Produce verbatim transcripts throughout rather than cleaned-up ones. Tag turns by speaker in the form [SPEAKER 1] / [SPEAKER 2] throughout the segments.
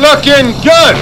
[SPEAKER 1] looking good.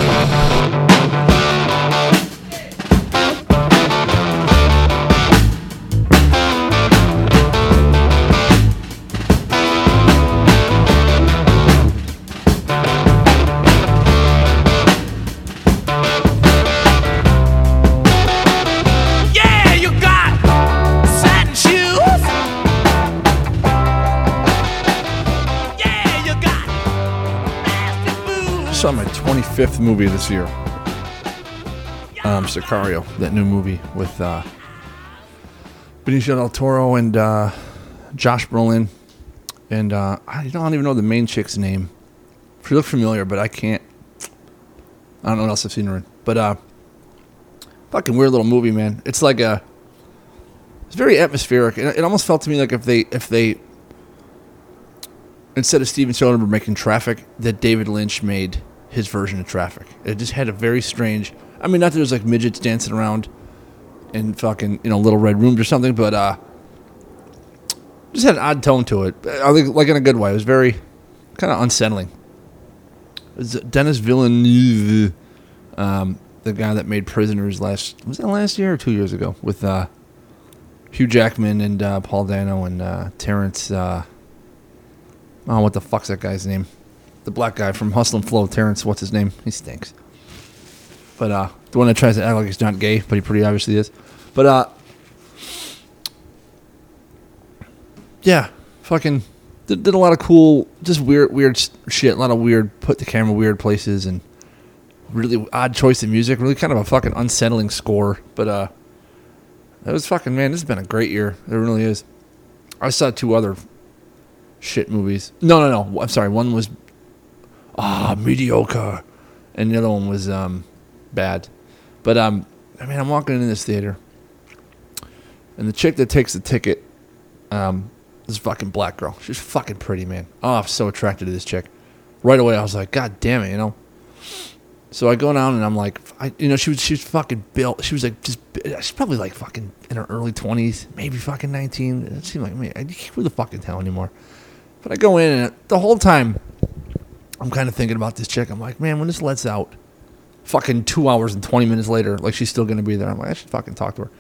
[SPEAKER 2] Saw my twenty-fifth movie this year. Um, Sicario, that new movie with uh, Benicio del Toro and uh, Josh Brolin, and uh, I don't even know the main chick's name. She looked familiar, but I can't. I don't know what else I've seen her in. But uh, fucking weird little movie, man. It's like a. It's very atmospheric. It, it almost felt to me like if they if they. Instead of Steven Soderbergh making Traffic, that David Lynch made his version of Traffic. It just had a very strange... I mean, not that there's like midgets dancing around in fucking, you know, little red rooms or something, but uh, just had an odd tone to it. I think, like in a good way. It was very kind of unsettling. It was Denis Villeneuve, um, the guy that made Prisoners last... Was that last year or two years ago? With uh, Hugh Jackman and uh, Paul Dano and uh, Terrence... Uh, oh, what the fuck's that guy's name? The black guy from Hustle and Flow, Terrence, what's his name? He stinks. But, uh, the one that tries to act like he's not gay, but he pretty obviously is. But, uh, yeah, fucking did, did a lot of cool, just weird, weird shit, a lot of weird, put the camera weird places, and really odd choice of music, really kind of a fucking unsettling score. But, uh, it was fucking, man, this has been a great year. It really is. I saw two other shit movies. No, no, no. I'm sorry. One was ah mediocre, and the other one was um bad. But um, I mean, I'm walking into this theater, and the chick that takes the ticket, um, this fucking black girl. She's fucking pretty, man. Oh, I'm so attracted to this chick. Right away, I was like, God damn it, you know. So I go down and I'm like, I, you know, she was she was fucking built. She was like just, she's probably like fucking in her early twenties, maybe fucking nineteen. It seemed like me. Who the fuck can tell anymore? But I go in, and the whole time, I'm kind of thinking about this chick. I'm like, man, when this lets out, fucking two hours and twenty minutes later, like she's still going to be there. I'm like, I should fucking talk to her.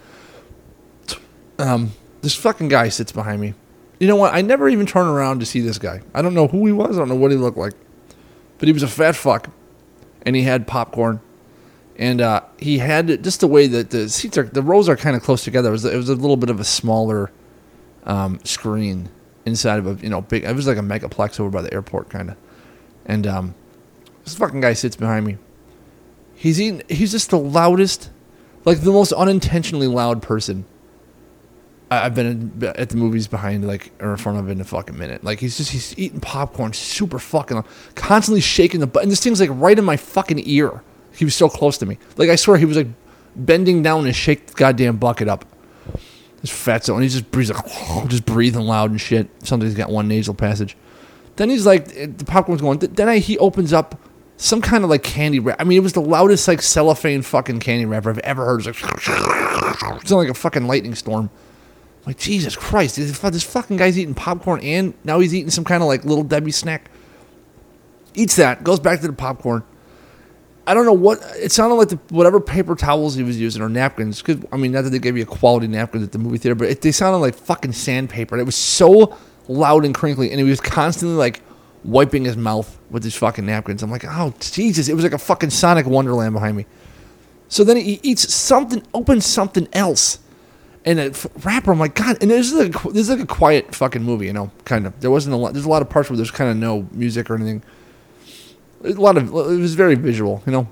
[SPEAKER 2] Um, this fucking guy sits behind me. You know what? I never even turn around to see this guy. I don't know who he was. I don't know what he looked like. But he was a fat fuck, and he had popcorn. And uh, he had just the way that the seats are, the rows are kind of close together. It was, it was a little bit of a smaller um, screen inside of a, you know, big, it was like a megaplex over by the airport, kind of. And um, this fucking guy sits behind me. He's eating, he's just the loudest, like the most unintentionally loud person I, I've been in, at the movies behind, like, or in front of in a fucking minute. Like, he's just, he's eating popcorn, super fucking loud, constantly shaking the butt. And this thing's like right in my fucking ear. He was so close to me. Like, I swear he was like bending down and shake the goddamn bucket up. This fatso, and he's just breathing, like, just breathing loud and shit. Somebody's got one nasal passage. Then he's like, the popcorn's going. Then I, he opens up some kind of like candy wrap. I mean, it was the loudest like cellophane fucking candy wrapper I've ever heard. It was like, it sounded like a fucking lightning storm. I'm like, Jesus Christ, this fucking guy's eating popcorn, and now he's eating some kind of like Little Debbie snack. Eats that, goes back to the popcorn. I don't know what, it sounded like the, whatever paper towels he was using or napkins, because, I mean, not that they gave you a quality napkin at the movie theater, but it, they sounded like fucking sandpaper. And it was so loud and crinkly, and he was constantly like wiping his mouth with his fucking napkins. I'm like, oh, Jesus, it was like a fucking Sonic Wonderland behind me. So then he eats something, opens something else, and a wrapper. I'm like, God, and this is like, this is like a quiet fucking movie, you know, kind of. There wasn't a lot, there's a lot of parts where there's kind of no music or anything. A lot of, it was very visual, you know.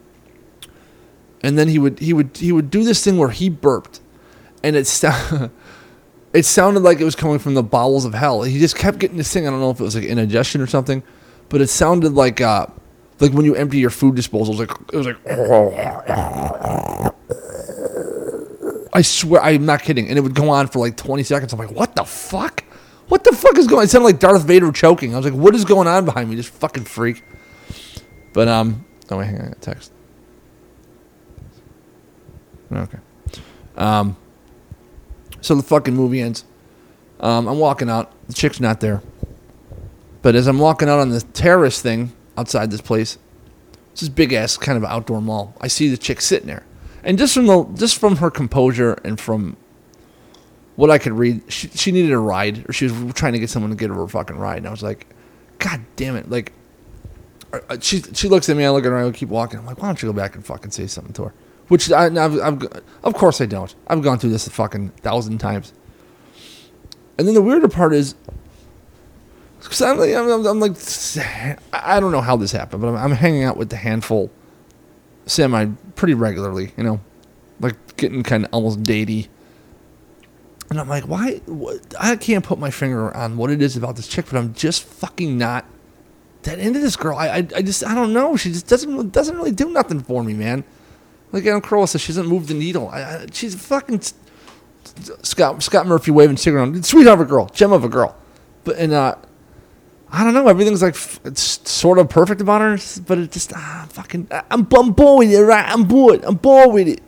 [SPEAKER 2] And then he would he would he would do this thing where he burped, and it st- it sounded like it was coming from the bowels of hell. He just kept getting this thing. I don't know if it was like indigestion or something, but it sounded like uh like when you empty your food disposal. It was like it was like. I swear, I'm not kidding, and it would go on for like twenty seconds. I'm like, what the fuck? What the fuck is going on? It sounded like Darth Vader choking. I was like, what is going on behind me? This fucking freak. But, um, oh, wait, hang on, I got a text. Okay. Um, so the fucking movie ends. Um, I'm walking out. The chick's not there. But as I'm walking out on the terrace thing outside this place, It's this big ass kind of outdoor mall. I see the chick sitting there, and just from the just from her composure and from what I could read, she, she needed a ride, or she was trying to get someone to get her a fucking ride. And I was like, God damn it! Like, she she looks at me, I look at her, I keep walking. I'm like, why don't you go back and fucking say something to her? Which I, I've, I've, of course I don't. I've gone through this a fucking thousand times. And then the weirder part is, cause I'm, like, I'm, I'm like, I don't know how this happened, but I'm, I'm hanging out with the handful semi pretty regularly, you know, like getting kind of almost datey. And I'm like, why? What, I can't put my finger on what it is about this chick, but I'm just fucking not that into this girl. I, I, I just, I don't know. She just doesn't, doesn't really do nothing for me, man. Like Adam Carolla says, she doesn't move the needle. I, I, she's fucking Scott Scott Murphy waving cigarette on. Sweetheart of a girl, gem of a girl, but and uh, I don't know. Everything's like it's sort of perfect about her, but it just ah, fucking. I'm, I'm bored with it, right? I'm bored. I'm bored with it.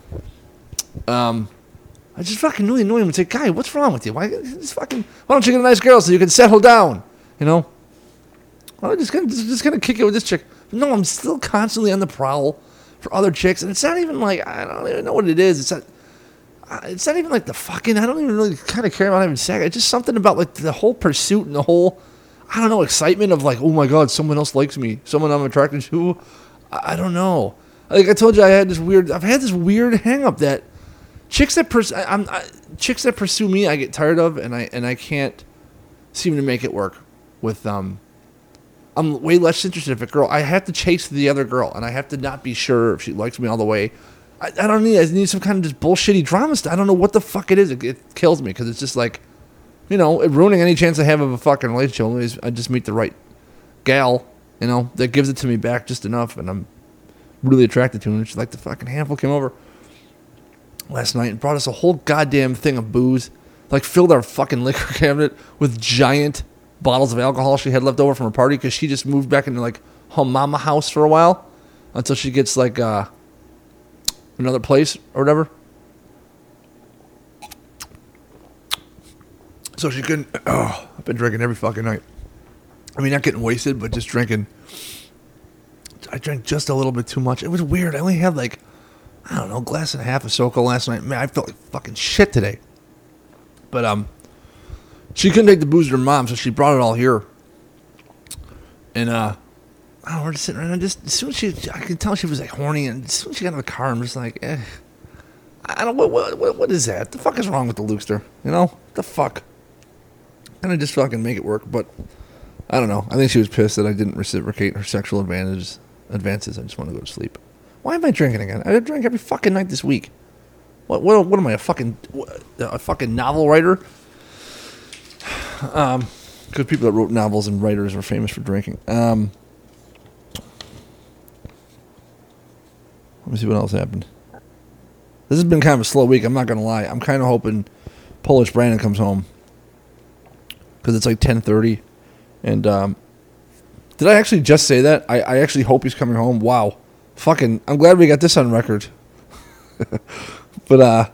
[SPEAKER 2] Um. I just fucking really annoy him and say, guy, what's wrong with you? Why just fucking? Why don't you get a nice girl so you can settle down? You know? Well, I'm just gonna just gonna kick it with this chick. No, I'm still constantly on the prowl for other chicks, and it's not even like I don't even know what it is. It's not. It's not even like the fucking. I don't even really kind of care about having sex. It's just something about like the whole pursuit and the whole, I don't know, excitement of like, oh my god, someone else likes me, someone I'm attracted to. I, I don't know. Like I told you, I had this weird. I've had this weird hang up that. Chicks that pers- I, I'm I, chicks that pursue me, I get tired of, and I and I can't seem to make it work. With um, I'm way less interested if a girl. I have to chase the other girl, and I have to not be sure if she likes me all the way. I, I don't need. I need some kind of just bullshitty drama stuff. I don't know what the fuck it is. It, it kills me because it's just like, you know, it ruining any chance I have of a fucking relationship. I just meet the right gal, you know, that gives it to me back just enough, and I'm really attracted to her. And she's like the fucking handful came over last night and brought us a whole goddamn thing of booze. Like filled our fucking liquor cabinet with giant bottles of alcohol she had left over from her party because she just moved back into like her mama house for a while until she gets like uh, another place or whatever. So she couldn't. Oh, I've been drinking every fucking night. I mean, not getting wasted, but just drinking. I drank just a little bit too much. It was weird. I only had like, I don't know, a glass and a half of Soko last night. Man, I felt like fucking shit today. But um, she couldn't take the booze to her mom, so she brought it all here. And uh, I don't know, we're just sitting around. Just as soon as she, I could tell she was like horny. And as soon as she got in the car, I'm just like, eh. I don't. What what what, what is that? The fuck is wrong with the Lukester? You know, the fuck. And I just fucking make it work. But I don't know. I think she was pissed that I didn't reciprocate her sexual advantages. Advances. I just want to go to sleep. Why am I drinking again? I drank every fucking night this week. What? What? What am I? A fucking a fucking novel writer? Um, because people that wrote novels and writers are famous for drinking. Um, let me see what else happened. This has been kind of a slow week. I'm not gonna lie. I'm kind of hoping Polish Brandon comes home because it's like ten thirty. And um, did I actually just say that? I, I actually hope he's coming home. Wow. Fucking, I'm glad we got this on record. But, uh,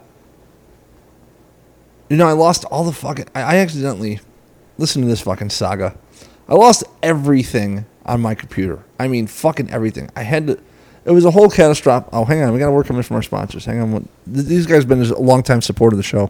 [SPEAKER 2] you know, I lost all the fucking, I, I accidentally, listen to this fucking saga. I lost everything on my computer. I mean, fucking everything. I had to, it was a whole catastrophe. Oh, hang on, we got to work on this from our sponsors. Hang on. These guys have been a long-time supporter of the show.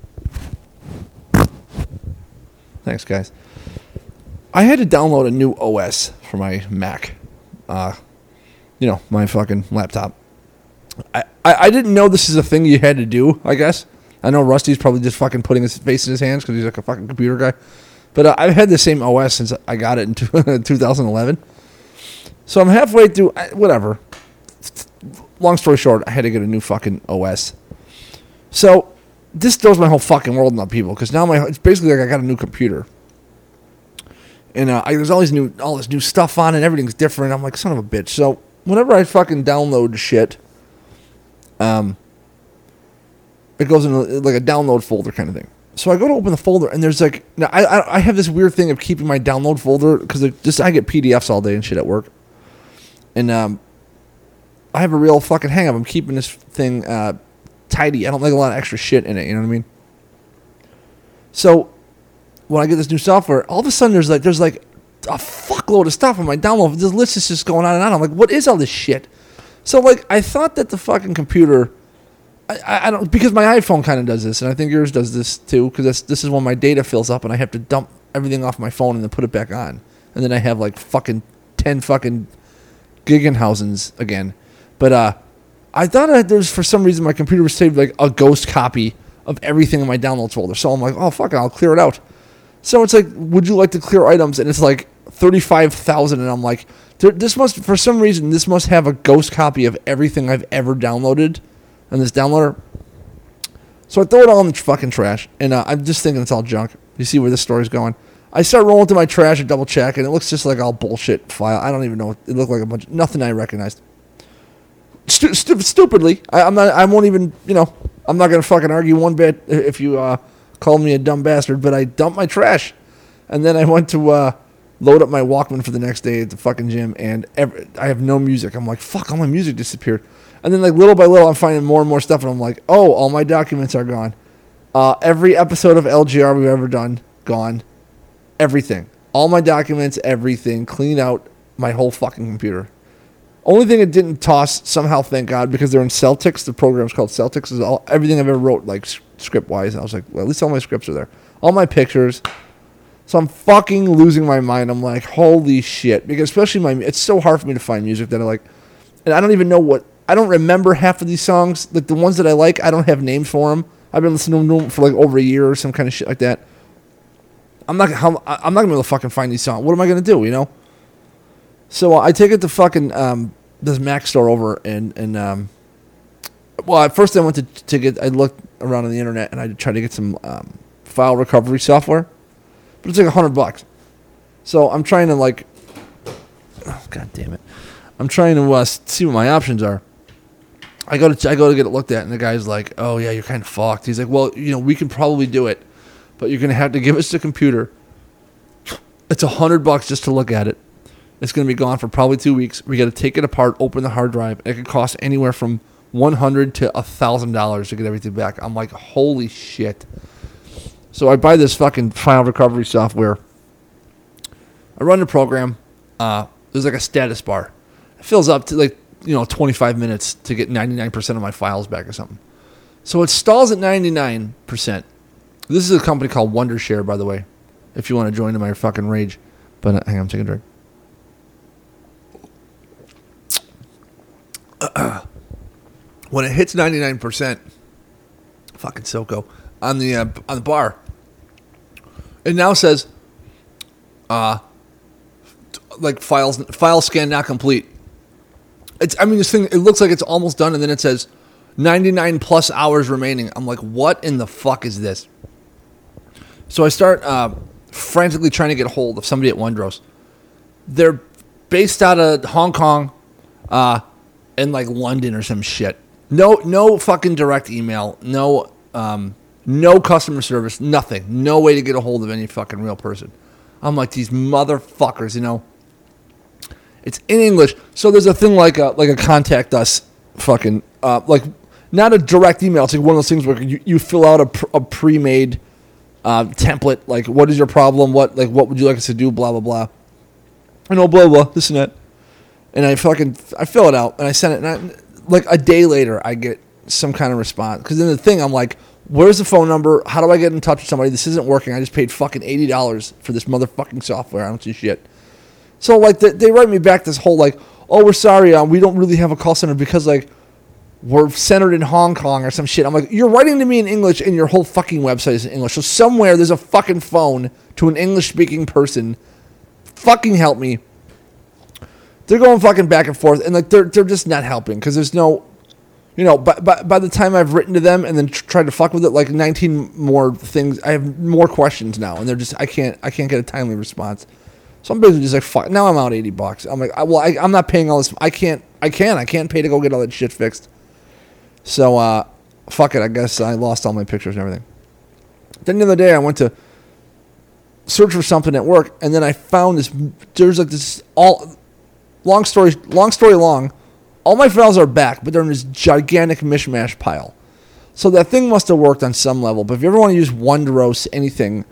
[SPEAKER 2] Thanks, guys. I had to download a new O S for my Mac. Uh, you know, my fucking laptop. I, I, I didn't know this is a thing you had to do, I guess. I know Rusty's probably just fucking putting his face in his hands because he's like a fucking computer guy. But uh, I've had the same O S since I got it in two thousand eleven. So I'm halfway through, whatever. Long story short, I had to get a new fucking O S. So this throws my whole fucking world in upheaval because now my it's basically like I got a new computer. And uh, I, there's all these new, all this new stuff on it. Everything's different. I'm like, son of a bitch. So whenever I fucking download shit, um, it goes into like a download folder kind of thing. So I go to open the folder, and there's like, now I I, I have this weird thing of keeping my download folder because just I get P D Fs all day and shit at work, and um, I have a real fucking hang up. I'm keeping this thing uh, tidy. I don't like a lot of extra shit in it. You know what I mean? So when I get this new software, all of a sudden there's like there's like a fuckload of stuff on my download. This list is just going on and on. I'm like, what is all this shit? So, like, I thought that the fucking computer, I, I, I don't, because my iPhone kind of does this, and I think yours does this too, because this is when my data fills up and I have to dump everything off my phone and then put it back on. And then I have, like, fucking ten fucking Gigenhausens again. But, uh, I thought that there was, for some reason, my computer was saved, like, a ghost copy of everything in my downloads folder. So I'm like, oh, fuck it, I'll clear it out. So it's like, would you like to clear items? And it's like thirty-five thousand. And I'm like, this must, for some reason, this must have a ghost copy of everything I've ever downloaded on this downloader. So I throw it all in the fucking trash. And uh, I'm just thinking it's all junk. You see where this story's going. I start rolling through my trash and double check. And it looks just like all bullshit file. I don't even know. It looked like a bunch of, nothing I recognized. Stu- stu- stupidly. I, I'm not, I won't even, you know, I'm not going to fucking argue one bit if you, uh, called me a dumb bastard, but I dumped my trash. And then I went to uh, load up my Walkman for the next day at the fucking gym, and every, I have no music. I'm like, fuck, all my music disappeared. And then, like, little by little, I'm finding more and more stuff, and I'm like, oh, all my documents are gone. Uh, every episode of L G R we've ever done, gone. Everything. All my documents, everything. Clean out my whole fucking computer. Only thing it didn't toss, somehow, thank God, because they're in Celtics. The program's called Celtics. Is all everything I've ever wrote, like, script-wise. I was like, well, at least all my scripts are there. All my pictures. So I'm fucking losing my mind. I'm like, holy shit. Because especially my, it's so hard for me to find music that I like. And I don't even know what, I don't remember half of these songs. Like, the ones that I like, I don't have names for them. I've been listening to them for, like, over a year or some kind of shit like that. I'm not, I'm not going to be able to fucking find these songs. What am I going to do, you know? So uh, I take it to fucking um, this Mac store over and, and um, well, at first I went to, to get, I looked around on the internet and I tried to get some um, file recovery software, but it's like a hundred bucks. So I'm trying to like, oh, God damn it. I'm trying to uh, see what my options are. I go to, I go to get it looked at and the guy's like, oh yeah, you're kind of fucked. He's like, well, you know, we can probably do it, but you're going to have to give us the computer. It's a hundred bucks just to look at it. It's going to be gone for probably two weeks. We got to take it apart, open the hard drive. It could cost anywhere from one hundred to a thousand dollars to get everything back. I'm like, holy shit! So I buy this fucking file recovery software. I run the program. Uh, there's like a status bar. It fills up to like you know twenty-five minutes to get ninety-nine percent of my files back or something. So it stalls at ninety-nine percent. This is a company called Wondershare, by the way. If you want to join in my fucking rage, but uh, hang on, I'm taking a drink. When it hits ninety-nine percent, fucking SoCo, on the uh, on the bar, it now says, uh, like files file scan not complete. It's I mean this thing it looks like it's almost done, and then it says ninety-nine plus hours remaining. I'm like, what in the fuck is this? So I start uh, frantically trying to get a hold of somebody at Wondros. They're based out of Hong Kong, uh, and like London or some shit. No, no fucking direct email. No, um, no customer service. Nothing. No way to get a hold of any fucking real person. I'm like these motherfuckers, you know. It's in English, so there's a thing like a like a contact us, fucking uh, like not a direct email. It's like one of those things where you, you fill out a, pr- a pre-made uh, template. Like, what is your problem? What like what would you like us to do? Blah blah blah. I know blah blah this and that. And I fucking I fill it out and I send it. And I, like a day later, I get some kind of response. Because then the thing, I'm like, where's the phone number? How do I get in touch with somebody? This isn't working. I just paid fucking eighty dollars for this motherfucking software. I don't see shit. So, like, they, they write me back this whole, like, oh, we're sorry. Um, we don't really have a call center because, like, we're centered in Hong Kong or some shit. I'm like, you're writing to me in English and your whole fucking website is in English. So somewhere there's a fucking phone to an English-speaking person. Fucking help me. They're going fucking back and forth, and like they're they're just not helping because there's no, you know. By, by by the time I've written to them and then tr- tried to fuck with it, like nineteen more things. I have more questions now, and they're just I can't I can't get a timely response. So I'm basically just like fuck. Now I'm out eighty bucks. I'm like, I, well, I, I'm not paying all this. I can't I can't I can't pay to go get all that shit fixed. So uh, fuck it. I guess I lost all my pictures and everything. Then the other day I went to search for something at work, and then I found this. There's like this all. Long story, long story long, all my files are back, but they're in this gigantic mishmash pile. So that thing must have worked on some level. But if you ever want to use Wondros, anything,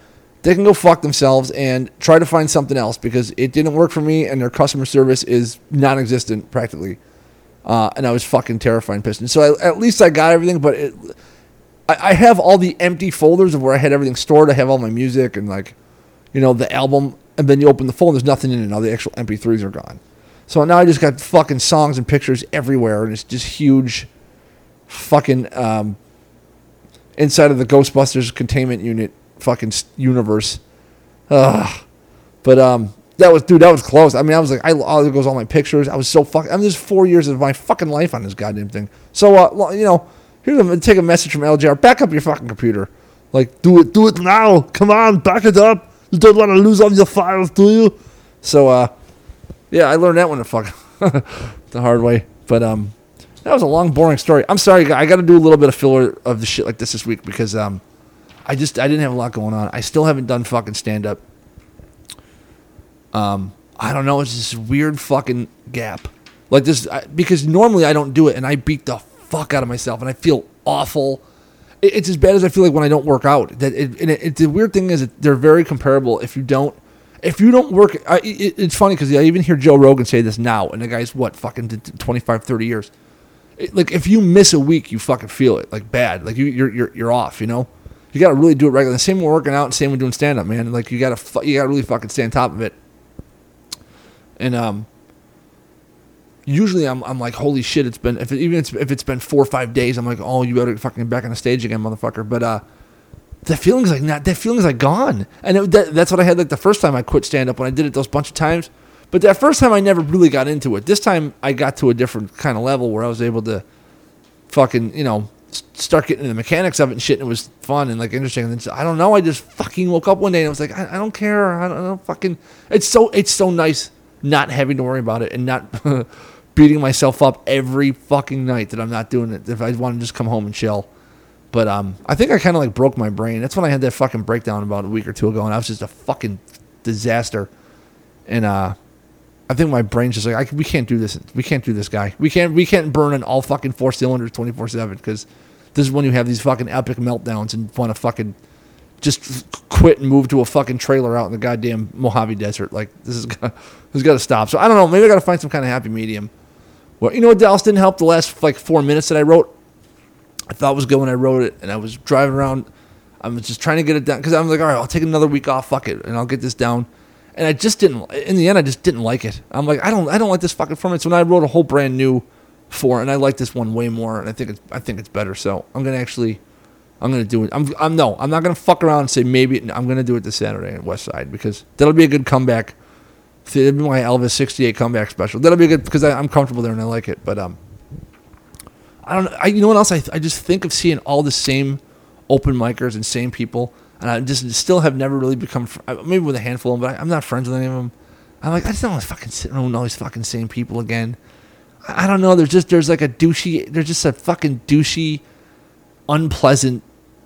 [SPEAKER 2] they can go fuck themselves and try to find something else because it didn't work for me and their customer service is non-existent practically. Uh, and I was fucking terrified and pissed. And so I, at least I got everything, but it, I, I have all the empty folders of where I had everything stored. I have all my music and like, you know, the album. And then you open the phone, there's nothing in it now. The actual M P threes are gone. So now I just got fucking songs and pictures everywhere. And it's just huge fucking um, inside of the Ghostbusters containment unit fucking universe. Ugh. But um, that was, dude, that was close. I mean, I was like, I, oh, there goes all my pictures. I was so fucking, I mean, there's four years of my fucking life on this goddamn thing. So, uh, you know, here's a, take a message from L J R. Back up your fucking computer. Like, do it, do it now. Come on, back it up. You don't want to lose all your files, do you? So, uh, yeah, I learned that one the fuck the hard way. But um, that was a long, boring story. I'm sorry, I got to do a little bit of filler of the shit like this this week because um, I just I didn't have a lot going on. I still haven't done fucking stand up. Um, I don't know. It's this weird fucking gap, like this I, because normally I don't do it, and I beat the fuck out of myself, and I feel awful. It's as bad as I feel like when I don't work out. That it, and it, it, the weird thing is that they're very comparable. If you don't, if you don't work, I, it, it's funny because I even hear Joe Rogan say this now, and the guy's what fucking twenty-five, thirty years. It, like if you miss a week, you fucking feel it like bad. Like you, you're you're you're off. You know, you got to really do it regularly. Same with working out, and same with doing stand up, man. Like you got to you got to really fucking stay on top of it. And um. Usually I'm I'm like, holy shit, it's been, if it, even it's, if it's been four or five days, I'm like, oh, you better fucking get back on the stage again, motherfucker. But uh, the feeling's like not, that feeling's like gone. And it, that, that's what I had like the first time I quit stand-up when I did it those bunch of times. But that first time I never really got into it. This time I got to a different kind of level where I was able to fucking, you know, start getting into the mechanics of it and shit, and it was fun and like interesting. And then so, I don't know, I just fucking woke up one day and I was like, I, I don't care. I don't, I don't fucking, it's so, it's so nice not having to worry about it and not... beating myself up every fucking night that I'm not doing it. If I want to just come home and chill. But um, I think I kind of like broke my brain. That's when I had that fucking breakdown about a week or two ago, and I was just a fucking disaster. And uh, I think my brain's just like, I, we can't do this. We can't do this, guy. We can't. We can't burn in all fucking four cylinders twenty-four seven because this is when you have these fucking epic meltdowns and want to fucking just quit and move to a fucking trailer out in the goddamn Mojave Desert. Like this is gonna, this has got to stop. So I don't know. Maybe I got to find some kind of happy medium. Well, you know what else didn't help? The last like four minutes that I wrote, I thought was good when I wrote it, and I was driving around. I was just trying to get it down because I'm like, all right, I'll take another week off. Fuck it, and I'll get this down. And I just didn't. In the end, I just didn't like it. I'm like, I don't, I don't like this fucking format. So when I wrote a whole brand new for, and I like this one way more, and I think it's, I think it's better. So I'm gonna actually, I'm gonna do it. I'm, I'm no, I'm not gonna fuck around and say maybe. I'm gonna do it this Saturday at West Side because that'll be a good comeback. It'll be my Elvis sixty-eight comeback special. That'll be good because I, I'm comfortable there and I like it. But um, I don't know. I, you know what else? I I just think of seeing all the same open micers and same people, and I just still have never really become fr- maybe with a handful of them, but I, I'm not friends with any of them. I'm like I just don't want to fucking sit around with all these fucking same people again. I, I don't know. There's just there's like a douchey. There's just a fucking douchey, unpleasant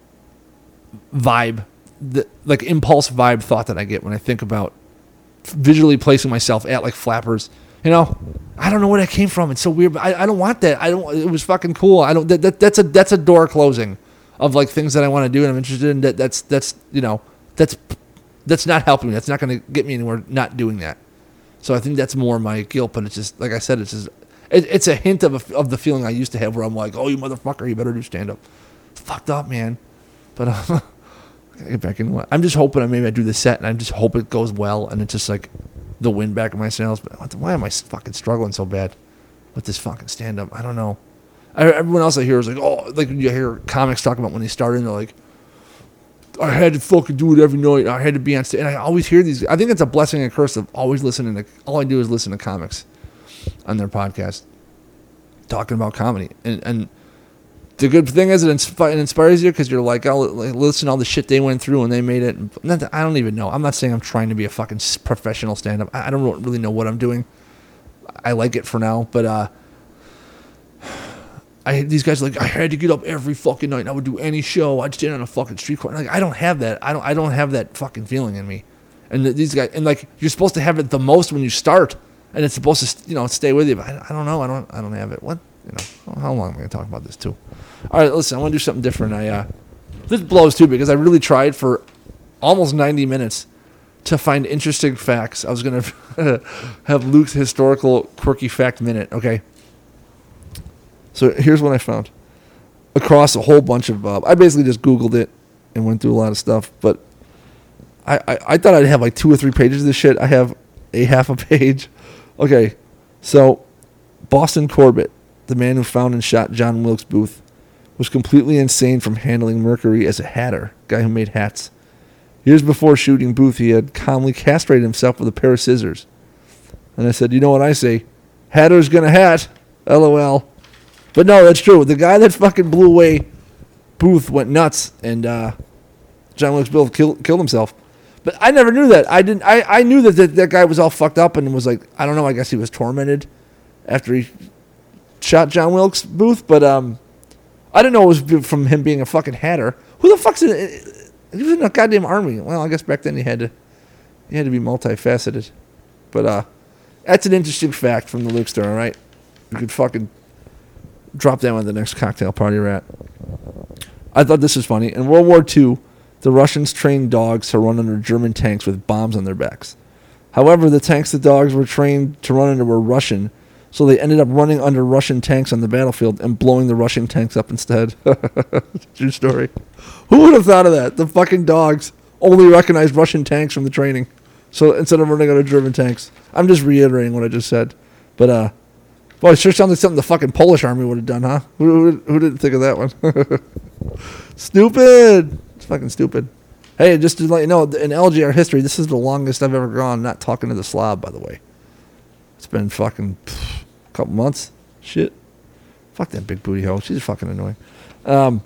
[SPEAKER 2] vibe, that like impulse vibe thought that I get when I think about visually placing myself at like Flappers. You know, I don't know where that came from. It's so weird, but I, I don't want that. I don't. It was fucking cool. I don't. That, that that's a that's a door closing of like things that I want to do and I'm interested in. That that's that's you know that's that's not helping me. That's not going to get me anywhere. Not doing that. So I think that's more my guilt. But it's just like I said. It's just it, it's a hint of a, of the feeling I used to have where I'm like, oh, you motherfucker, you better do stand up. It's fucked up, man. But uh, get back in. I'm just hoping I maybe I do the set and I just hope it goes well and it's just like the wind back in my sails. But why am I fucking struggling so bad with this fucking stand up? I don't know. I, everyone else I hear is like, oh, like you hear comics talking about when they started and they're like, I had to fucking do it every night. I had to be on stage. And I always hear these. I think that's a blessing and a curse of always listening to, all I do is listen to comics on their podcast talking about comedy. And, and the good thing is it, inspi- it inspires you because you're like, I'll like, listen to all the shit they went through and they made it. Not that, I don't even know. I'm not saying I'm trying to be a fucking professional stand-up. I, I don't really know what I'm doing. I like it for now, but uh, I these guys are like, I had to get up every fucking night and I would do any show. I'd stand on a fucking street corner. Like, I don't have that. I don't. I don't have that fucking feeling in me. And the, these guys, and like, you're supposed to have it the most when you start, and it's supposed to, you know, stay with you. But I, I don't know. I don't. I don't have it. What? You know, how long am I going to talk about this too? All right, listen, I want to do something different. I uh, this blows too because I really tried for almost ninety minutes to find interesting facts. I was going to have Luke's historical quirky fact minute, okay? So here's what I found. Across a whole bunch of... Uh, I basically just Googled it and went through a lot of stuff, but I, I, I thought I'd have like two or three pages of this shit. I have a half a page. Okay, so Boston Corbett, the man who found and shot John Wilkes Booth, was completely insane from handling mercury as a hatter, guy who made hats. Years before shooting Booth, he had calmly castrated himself with a pair of scissors. And I said, you know what I say? Hatter's gonna hat. LOL. But no, that's true. The guy that fucking blew away Booth went nuts, and uh, John Wilkes Booth killed, killed himself. But I never knew that. I didn't. I, I knew that, that that guy was all fucked up and was like, I don't know, I guess he was tormented after he shot John Wilkes Booth. But um, I didn't know it was from him being a fucking hatter. Who the fuck's in it? He was in a goddamn army. Well, I guess back then he had to he had to be multifaceted. But uh, that's an interesting fact from the Luke story, all right? You could fucking drop that one at the next cocktail party you're at. I thought this was funny. In World War Two, the Russians trained dogs to run under German tanks with bombs on their backs. However, the tanks the dogs were trained to run under were Russian, so they ended up running under Russian tanks on the battlefield and blowing the Russian tanks up instead. True story. Who would have thought of that? The fucking dogs only recognized Russian tanks from the training. So instead of running under German tanks. I'm just reiterating what I just said. But, uh, boy, it sure sounds like something the fucking Polish army would have done, huh? Who, who, who didn't think of that one? Stupid. It's fucking stupid. Hey, just to let you know, in L G R history, this is the longest I've ever gone not talking to the Slav, by the way. It's been fucking pff, a couple months. Shit. Fuck that big booty hoe. She's fucking annoying. Um,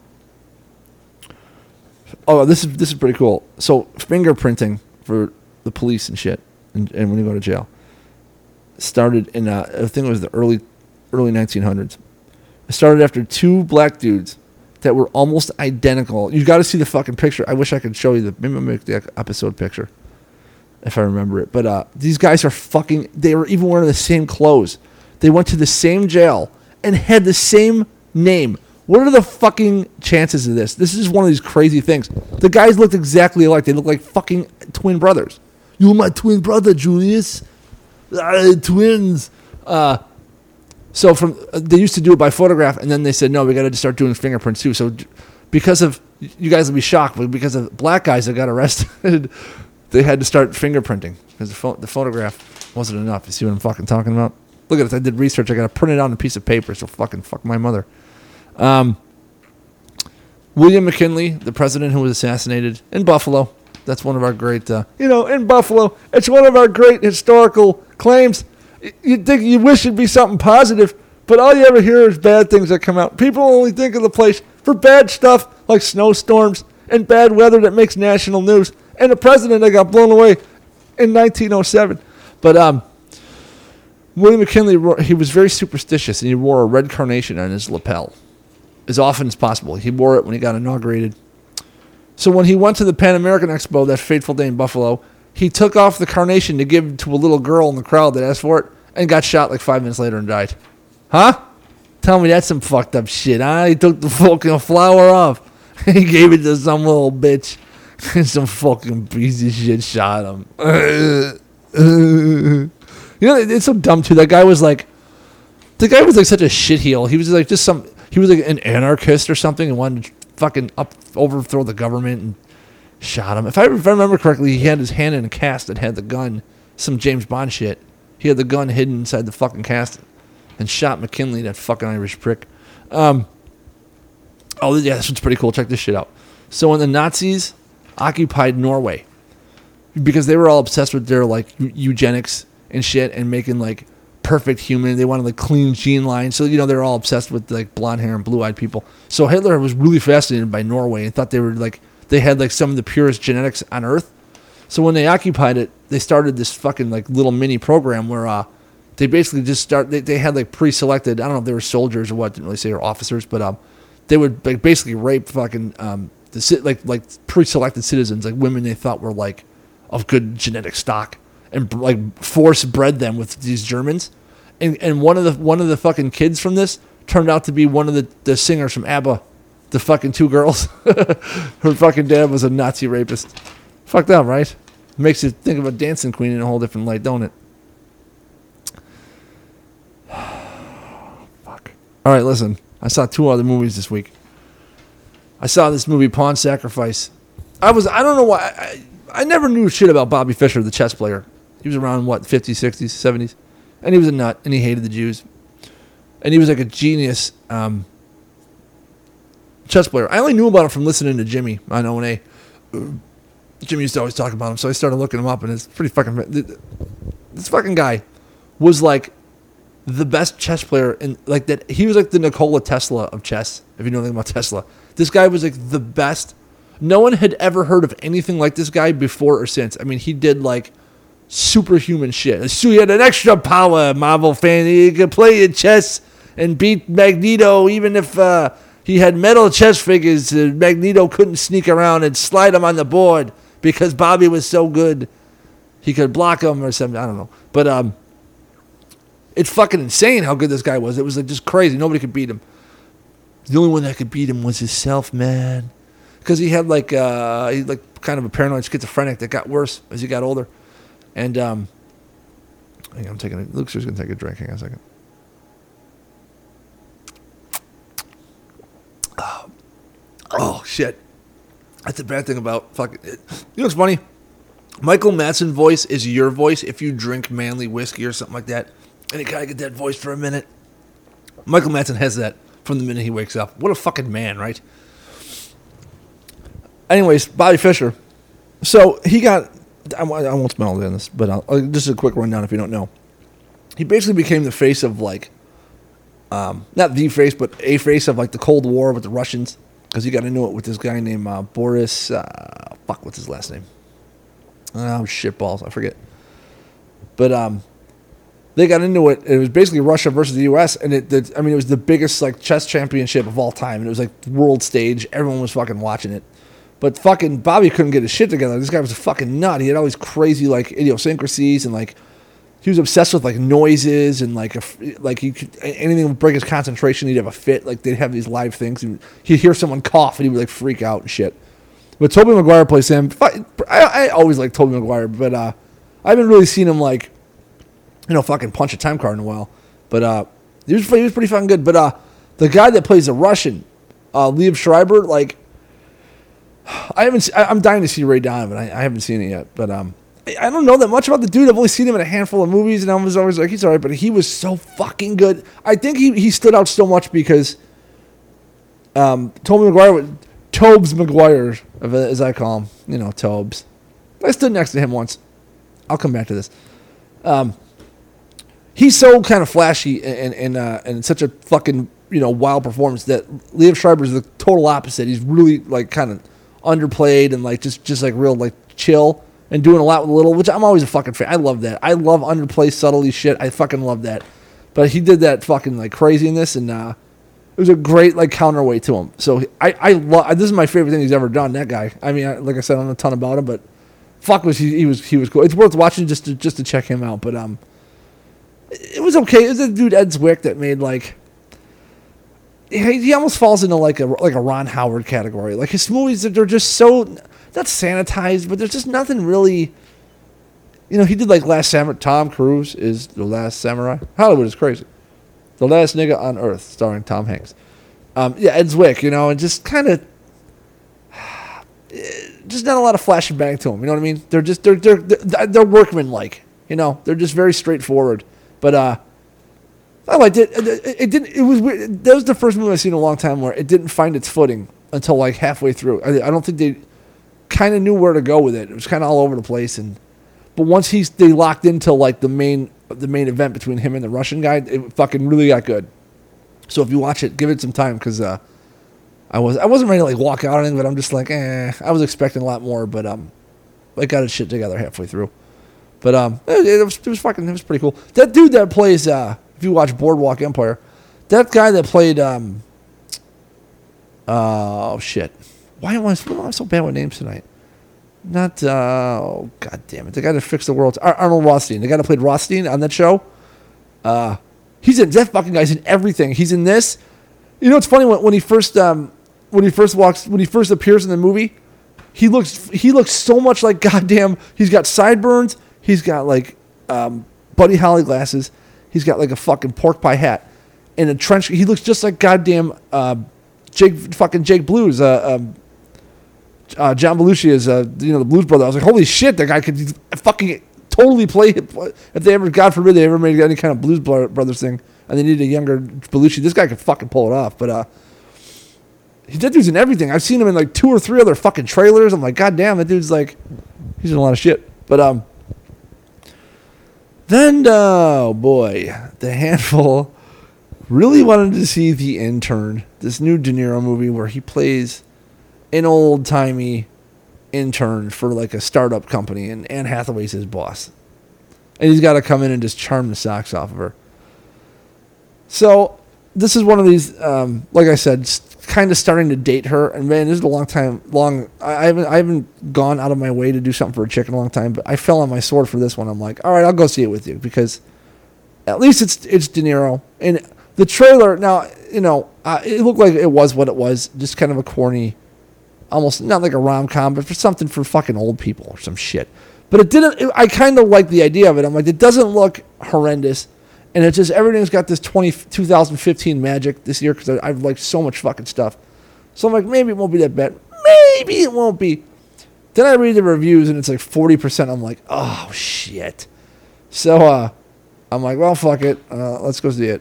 [SPEAKER 2] oh, this is this is pretty cool. So, fingerprinting for the police and shit, and, and when you go to jail, started in, uh, I think it was the early early nineteen hundreds. It started after two black dudes that were almost identical. You got to see the fucking picture. I wish I could show you the, maybe I'll make the episode picture if I remember it. But uh, these guys are fucking, they were even wearing the same clothes. They went to the same jail and had the same name. What are the fucking chances of this? This is one of these crazy things. The guys looked exactly alike. They looked like fucking twin brothers. You're my twin brother, Julius. Uh, twins. Uh, so from uh, they used to do it by photograph, and then they said, no, we got to start doing fingerprints too. So because of, you guys will be shocked, but because of black guys that got arrested, they had to start fingerprinting because the, pho- the photograph wasn't enough. You see what I'm fucking talking about? Look at this. I did research. I got to print it out on a piece of paper, so fucking fuck my mother. Um, William McKinley, the president who was assassinated in Buffalo. That's one of our great, uh, you know, in Buffalo. It's one of our great historical claims. You'd think, you wish it'd be something positive, but all you ever hear is bad things that come out. People only think of the place for bad stuff like snowstorms and bad weather that makes national news. And the president that got blown away in nineteen oh seven. But um, William McKinley, he was very superstitious, and he wore a red carnation on his lapel as often as possible. He wore it when he got inaugurated. So when he went to the Pan American Expo that fateful day in Buffalo, he took off the carnation to give to a little girl in the crowd that asked for it and got shot like five minutes later and died. Huh? Tell me that's some fucked up shit, huh? He took the fucking flower off. He gave it to some little bitch. And some fucking piece of shit shot him. You know, it's so dumb too. That guy was like, the guy was like such a shitheel. He was like just some, he was like an anarchist or something and wanted to fucking up overthrow the government and shot him. If I, if I remember correctly, he had his hand in a cast that had the gun, some James Bond shit. He had the gun hidden inside the fucking cast and shot McKinley, that fucking Irish prick. Um, oh, yeah, this one's pretty cool. Check this shit out. So when the Nazis occupied Norway, because they were all obsessed with their like eugenics and shit and making like perfect human, they wanted like clean gene lines. So, you know, they're all obsessed with like blonde hair and blue-eyed people. So Hitler was really fascinated by Norway and thought they were like, they had like some of the purest genetics on Earth. So when they occupied it, they started this fucking like little mini program where uh, they basically just start, they, they had like pre-selected, I don't know if they were soldiers or what, didn't really say they were officers, but um, they would like basically rape fucking um, the like like pre-selected citizens, like women they thought were like of good genetic stock, and like force bred them with these Germans. And and one of the one of the fucking kids from this turned out to be one of the, the singers from ABBA, the fucking two girls. Her fucking dad was a Nazi rapist. Fucked up, right? Makes you think of a dancing queen in a whole different light, don't it? Fuck. All right, listen. I saw two other movies this week. I saw this movie, Pawn Sacrifice. I was, I don't know why. I, I never knew shit about Bobby Fischer, the chess player. He was around, what, fifties, sixties, seventies? And he was a nut, and he hated the Jews. And he was like a genius um, chess player. I only knew about him from listening to Jimmy on O and A. Jimmy used to always talk about him, so I started looking him up, and it's pretty fucking... This fucking guy was like the best chess player in like that. He was like the Nikola Tesla of chess, if you know anything about Tesla. This guy was like the best. No one had ever heard of anything like this guy before or since. I mean, he did like superhuman shit. So he had an extra power, Marvel fan. He could play chess and beat Magneto, even if uh, he had metal chess figures. Uh, Magneto couldn't sneak around and slide him on the board because Bobby was so good. He could block him or something. I don't know. But um, it's fucking insane how good this guy was. It was like just crazy. Nobody could beat him. The only one that could beat him was himself, man. Because he had like uh, he like kind of a paranoid schizophrenic that got worse as he got older. And um, hang on, I'm taking a, Luke's just gonna take a drink. Hang on a second. Oh, oh shit! That's the bad thing about fucking. You know what's funny? Michael Madsen voice is your voice if you drink manly whiskey or something like that, and you kind of get that voice for a minute. Michael Madsen has that from the minute he wakes up. What a fucking man, right? Anyways, Bobby Fischer. So he got, I won't spend all day on this, but I'll, I'll, just a quick rundown if you don't know. He basically became the face of like, um, not the face, but a face of like the Cold War with the Russians, because he got into it with this guy named uh, Boris, uh, fuck, what's his last name? Oh, shitballs, I forget. But um, they got into it. It was basically Russia versus the U S, and it, it, I mean, it was the biggest like chess championship of all time, and it was like world stage. Everyone was fucking watching it. But fucking Bobby couldn't get his shit together. This guy was a fucking nut. He had all these crazy like idiosyncrasies, and like he was obsessed with like noises and like a, like he could, anything would break his concentration. He'd have a fit. Like they'd have these live things. He'd hear someone cough and he would like freak out and shit. But Tobey Maguire plays him. I, I always liked Tobey Maguire, but uh, I haven't really seen him like you know fucking punch a time card in a while. But uh, he was he was pretty fucking good. But uh, the guy that plays the Russian, uh, Liev Schreiber, like. I haven't. I'm dying to see Ray Donovan. I, I haven't seen it yet, but um, I don't know that much about the dude. I've only seen him in a handful of movies, and I was always like, he's all right, but he was so fucking good. I think he, he stood out so much because um, Tobey Maguire, Tobes Maguire, as I call him, you know, Tobes. I stood next to him once. I'll come back to this. Um, he's so kind of flashy and and uh, and such a fucking you know wild performance that Liev Schreiber is the total opposite. He's really like kind of underplayed and like just, just like real like chill and doing a lot with little, which I'm always a fucking fan. I love that. I love underplay subtlety shit. I fucking love that. But he did that fucking like crazy in this, and uh, it was a great like counterweight to him. So I I love this is my favorite thing he's ever done. That guy. I mean, I, like I said, I don't know a ton about him, but fuck was he, he was he was cool. It's worth watching just to just to check him out. But um, it was okay. It was a dude Ed Zwick that made like. He almost falls into like a like a Ron Howard category. Like his movies, they're just so not sanitized, but there's just nothing really. You know, he did like Last Samurai. Tom Cruise is the Last Samurai. Hollywood is crazy. The Last Nigga on Earth, starring Tom Hanks. Um, yeah, Ed Zwick, you know, and just kind of, just not a lot of flash and bang to them. You know what I mean? They're just they're they're they're, they're workman like. You know, they're just very straightforward. But uh. I liked it. It, it didn't. It was weird. That was the first movie I've seen in a long time where it didn't find its footing until like halfway through. I, I don't think they kind of knew where to go with it. It was kind of all over the place. And but once he's they locked into like the main the main event between him and the Russian guy, it fucking really got good. So if you watch it, give it some time because uh, I was I wasn't ready to like walk out or anything, but I'm just like eh. I was expecting a lot more, but um, I got its shit together halfway through. But um, it, it was it was fucking it was pretty cool. That dude that plays uh. If you watch Boardwalk Empire, that guy that played, um, uh, oh shit, why am I so bad with names tonight? Not, uh, oh god damn it, the guy that fixed the world, Ar- Arnold Rothstein, the guy that played Rothstein on that show. Uh, he's in that fucking guy's in everything. He's in this. You know, it's funny when, when he first, um, when he first walks, when he first appears in the movie, he looks he looks so much like goddamn. He's got sideburns. He's got like um, Buddy Holly glasses. He's got like a fucking pork pie hat and a trench. He looks just like goddamn uh, Jake fucking Jake Blues. Uh, um, uh, John Belushi is uh, you know the Blues Brother. I was like, holy shit, that guy could fucking totally play it. If they ever, God forbid, they ever made any kind of Blues Brothers thing, and they needed a younger Belushi, this guy could fucking pull it off. But uh, he that dude's in everything. I've seen him in like two or three other fucking trailers. I'm like, god damn, that dude's like, he's in a lot of shit. But um, then oh boy, the handful really wanted to see The Intern, this new De Niro movie where he plays an old timey intern for like a startup company, and Anne Hathaway's his boss, and he's got to come in and just charm the socks off of her. So this is one of these, um, like I said, kind of starting to date her. And man, this is a long time, long. I haven't, I haven't gone out of my way to do something for a chick in a long time. But I fell on my sword for this one. I'm like, all right, I'll go see it with you because at least it's it's De Niro. And the trailer, now you know, uh, it looked like it was what it was, just kind of a corny, almost not like a rom-com, but for something for fucking old people or some shit. But it didn't. It, I kind of like the idea of it. I'm like, it doesn't look horrendous. And it's just, everything's got this twenty, two thousand fifteen magic this year because I've liked so much fucking stuff. So I'm like, maybe it won't be that bad. Maybe it won't be. Then I read the reviews and it's like forty percent. I'm like, oh, shit. So uh, I'm like, well, fuck it. Uh, let's go see it.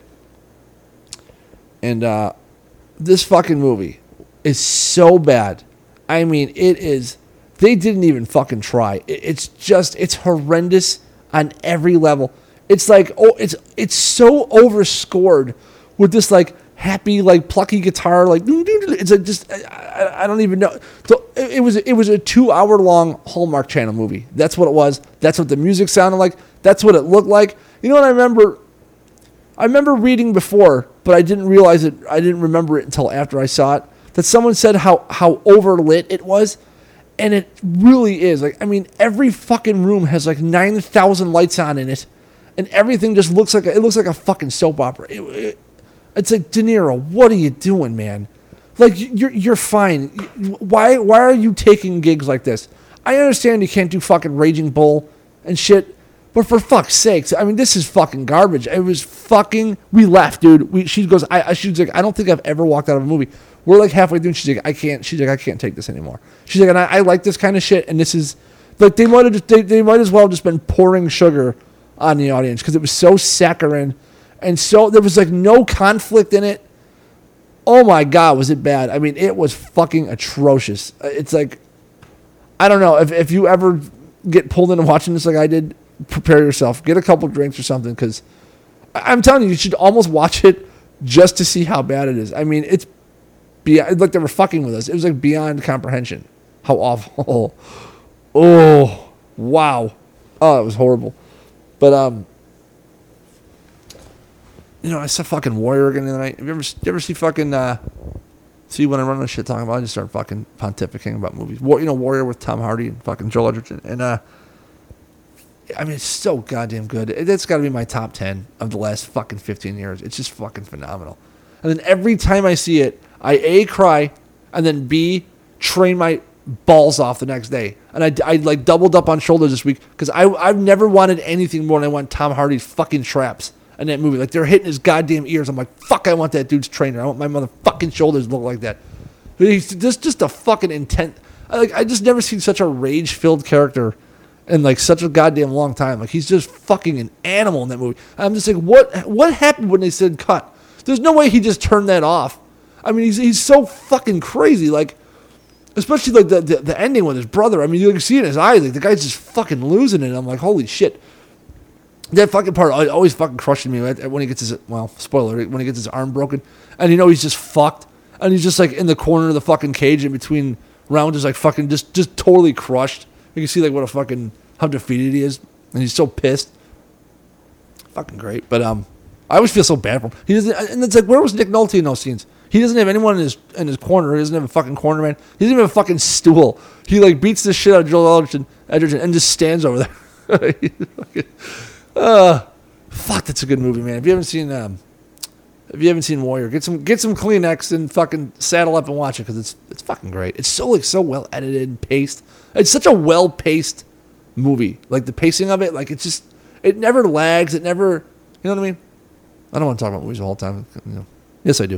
[SPEAKER 2] And uh, this fucking movie is so bad. I mean, it is, they didn't even fucking try. It, it's just, it's horrendous on every level. It's like, oh, it's it's so overscored with this like happy, like plucky guitar, like it's like just I, I don't even know. So it, it was it was a two hour long Hallmark Channel movie. That's what it was. That's what the music sounded like. That's what it looked like. You know what I remember? I remember reading before, but I didn't realize it. I didn't remember it until after I saw it. That someone said how how overlit it was, and it really is. Like I mean, every fucking room has like nine thousand lights on in it. And everything just looks like a, it looks like a fucking soap opera. It, it, it's like, De Niro, what are you doing, man? Like you're you're fine. Why why are you taking gigs like this? I understand you can't do fucking Raging Bull and shit, but for fuck's sakes, I mean this is fucking garbage. It was fucking. We left, dude. We she goes. I she's like, I don't think I've ever walked out of a movie. We're like halfway through, and she's like, I can't. She's like, I can't take this anymore. She's like, and I, I like this kind of shit, and this is like they might have just they, they might as well have just been pouring sugar on the audience because it was so saccharine and so there was like no conflict in it. Oh my god, was it bad? I mean, it was fucking atrocious. It's like, I don't know if if you ever get pulled into watching this like I did, prepare yourself, get a couple drinks or something, because I'm telling you, you should almost watch it just to see how bad it is. I mean, it's beyond, like they were fucking with us. It was like beyond comprehension how awful. Oh wow, oh it was horrible. But, um, you know, I saw fucking Warrior again the other night. Have you ever, you ever see fucking, uh, see when I run the shit talking about, I just start fucking pontificating about movies. War, you know, Warrior with Tom Hardy and fucking Joel Edgerton. And, uh, I mean, it's so goddamn good. It, it's got to be my top ten of the last fucking fifteen years. It's just fucking phenomenal. And then every time I see it, I A, cry, and then B, train my balls off the next day. And I, I like doubled up on shoulders this week because I I've never wanted anything more than I want Tom Hardy's fucking traps in that movie. Like they're hitting his goddamn ears. I'm like, fuck, I want that dude's trainer. I want my motherfucking shoulders to look like that. He's just just a fucking intent. I, like I just never seen such a rage filled character in like such a goddamn long time. Like he's just fucking an animal in that movie. I'm just like, what what happened when they said cut? There's no way he just turned that off. I mean, he's he's so fucking crazy. Like. Especially like the, the the ending with his brother. I mean, you can see it in his eyes. Like the guy's just fucking losing it. And I'm like, holy shit. That fucking part always fucking crushes me when he gets his, well, spoiler, when he gets his arm broken. And you know he's just fucked. And he's just like in the corner of the fucking cage in between rounds, just like fucking just, just totally crushed. You can see like what a fucking, how defeated he is. And he's so pissed. Fucking great. But um, I always feel so bad for him. He doesn't, and it's like, where was Nick Nolte in those scenes? He doesn't have anyone in his in his corner. He doesn't have a fucking corner man. He doesn't even have a fucking stool. He like beats the shit out of Joel Edgerton, Edgerton and just stands over there. uh, fuck, that's a good movie, man. If you haven't seen, um, If you haven't seen Warrior, get some get some Kleenex and fucking saddle up and watch it because it's it's fucking great. It's so like so well edited and paced. It's such a well paced movie. Like the pacing of it, like it's just it never lags. It never, you know what I mean? I don't want to talk about movies the whole time. You know. Yes, I do.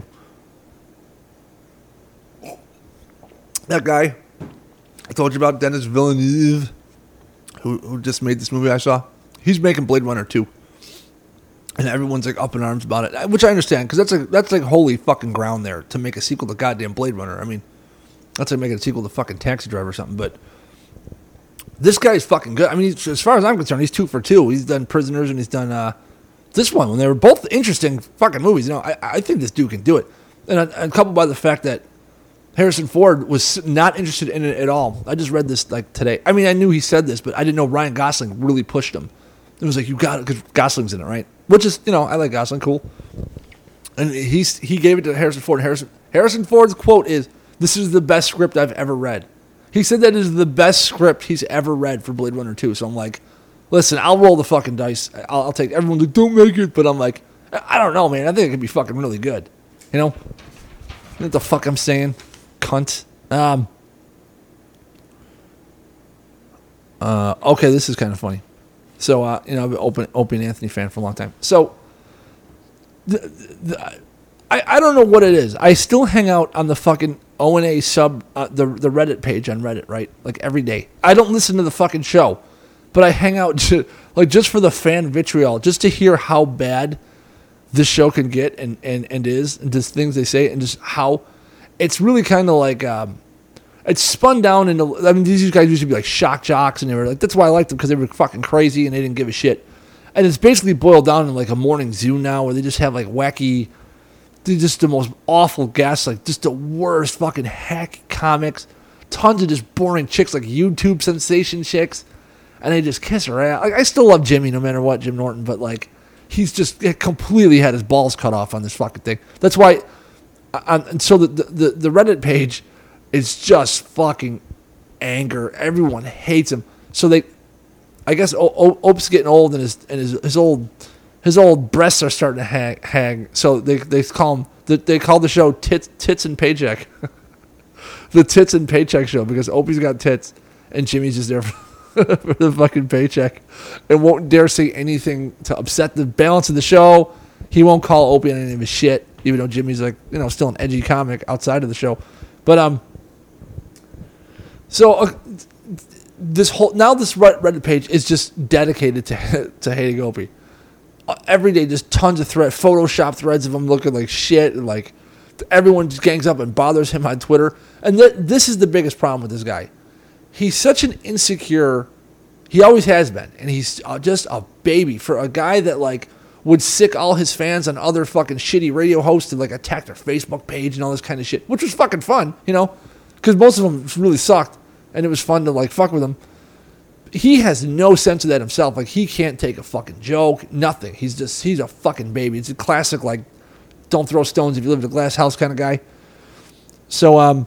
[SPEAKER 2] That guy I told you about, Denis Villeneuve, who who just made this movie I saw. He's making Blade Runner two. And everyone's like up in arms about it, which I understand because that's like that's like holy fucking ground there to make a sequel to goddamn Blade Runner. I mean, that's like making a sequel to fucking Taxi Driver or something. But this guy's fucking good. I mean, he's, as far as I'm concerned, he's two for two. He's done Prisoners and he's done uh, this one. When they were both interesting fucking movies, you know, I, I think this dude can do it. And, and coupled by the fact that Harrison Ford was not interested in it at all. I just read this like today. I mean, I knew he said this, but I didn't know Ryan Gosling really pushed him. It was like, you got it, because Gosling's in it, right? Which is, you know, I like Gosling, cool. And he's he gave it to Harrison Ford. Harrison Harrison Ford's quote is, "This is the best script I've ever read." He said that is the best script he's ever read for Blade Runner two. So I'm like, listen, I'll roll the fucking dice. I'll, I'll take. Everyone's like, don't make it, but I'm like, I don't know, man. I think it could be fucking really good. You know, you know what the fuck I'm saying, cunt. Um. Uh. Okay, this is kind of funny. So, uh, you know, I've been open, Opie and Anthony fan for a long time. So, the, the, I, I don't know what it is. I still hang out on the fucking O N A sub, uh, the the Reddit page on Reddit, right? Like every day. I don't listen to the fucking show, but I hang out to, like just for the fan vitriol, just to hear how bad this show can get and, and, and is, and just things they say, and just how it's really kind of like... Um, It's spun down into, I mean, these guys used to be like shock jocks, and they were like, that's why I liked them, because they were fucking crazy and they didn't give a shit. And it's basically boiled down in like a morning zoo now, where they just have like wacky, just the most awful guests, like just the worst fucking hack comics, tons of just boring chicks, like YouTube sensation chicks, and they just kiss her ass. Like, I still love Jimmy no matter what, Jim Norton, but like, he's just completely had his balls cut off on this fucking thing. That's why, and so the, the, the Reddit page, it's just fucking anger. Everyone hates him. So they, I guess, o- o- Ope's getting old, and his and his, his old his old breasts are starting to hang. hang. So they they call him they call the show Tits Tits and Paycheck, the Tits and Paycheck show, because Opie's got tits and Jimmy's just there for, for the fucking paycheck, and won't dare say anything to upset the balance of the show. He won't call Opie on any of his shit, even though Jimmy's like, you know, still an edgy comic outside of the show, but um. So uh, this whole now this Reddit page is just dedicated to to hating Opie. Uh, every day, just tons of thread, Photoshop threads of him looking like shit, and like everyone just gangs up and bothers him on Twitter. And th- this is the biggest problem with this guy. He's such an insecure. He always has been, and he's uh, just a baby for a guy that like would sick all his fans on other fucking shitty radio hosts and like attack their Facebook page and all this kind of shit, which was fucking fun, you know, because most of them really sucked. And it was fun to, like, fuck with him. He has no sense of that himself. Like, he can't take a fucking joke. Nothing. He's just, he's a fucking baby. It's a classic, like, don't throw stones if you live in a glass house kind of guy. So, um,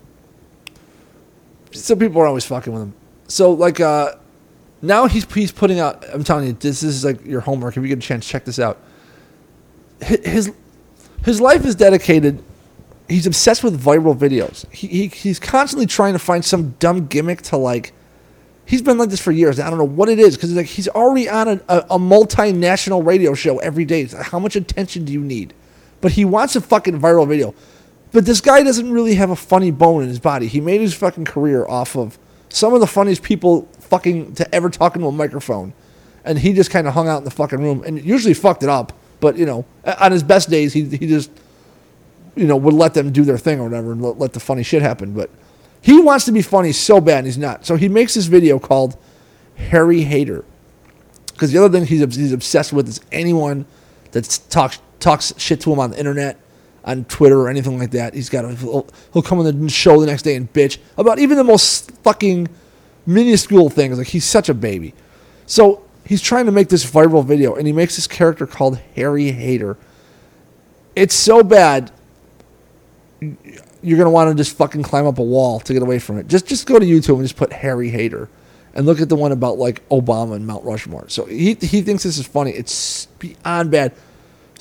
[SPEAKER 2] so people are always fucking with him. So, like, uh, now he's he's putting out, I'm telling you, this, this is, like, your homework. If you get a chance, check this out. His, his life is dedicated... He's obsessed with viral videos. He, he he's constantly trying to find some dumb gimmick to like. He's been like this for years. I don't know what it is because like he's already on a, a, a multinational radio show every day. Like, how much attention do you need? But he wants a fucking viral video. But this guy doesn't really have a funny bone in his body. He made his fucking career off of some of the funniest people fucking to ever talk into a microphone, and he just kind of hung out in the fucking room and usually fucked it up. But you know, on his best days, he he just. You know, would let them do their thing or whatever and let, let the funny shit happen. But he wants to be funny so bad and he's not. So he makes this video called Harry Hater. Because the other thing he's he's obsessed with is anyone that talks talks shit to him on the internet, on Twitter or anything like that. He's got a, he'll, he'll come on the show the next day and bitch about even the most fucking minuscule things. Like, he's such a baby. So he's trying to make this viral video and he makes this character called Harry Hater. It's so bad... You're going to want to just fucking climb up a wall to get away from it. Just just go to YouTube and just put Harry Hater and look at the one about like Obama and Mount Rushmore. So he he thinks this is funny. It's beyond bad.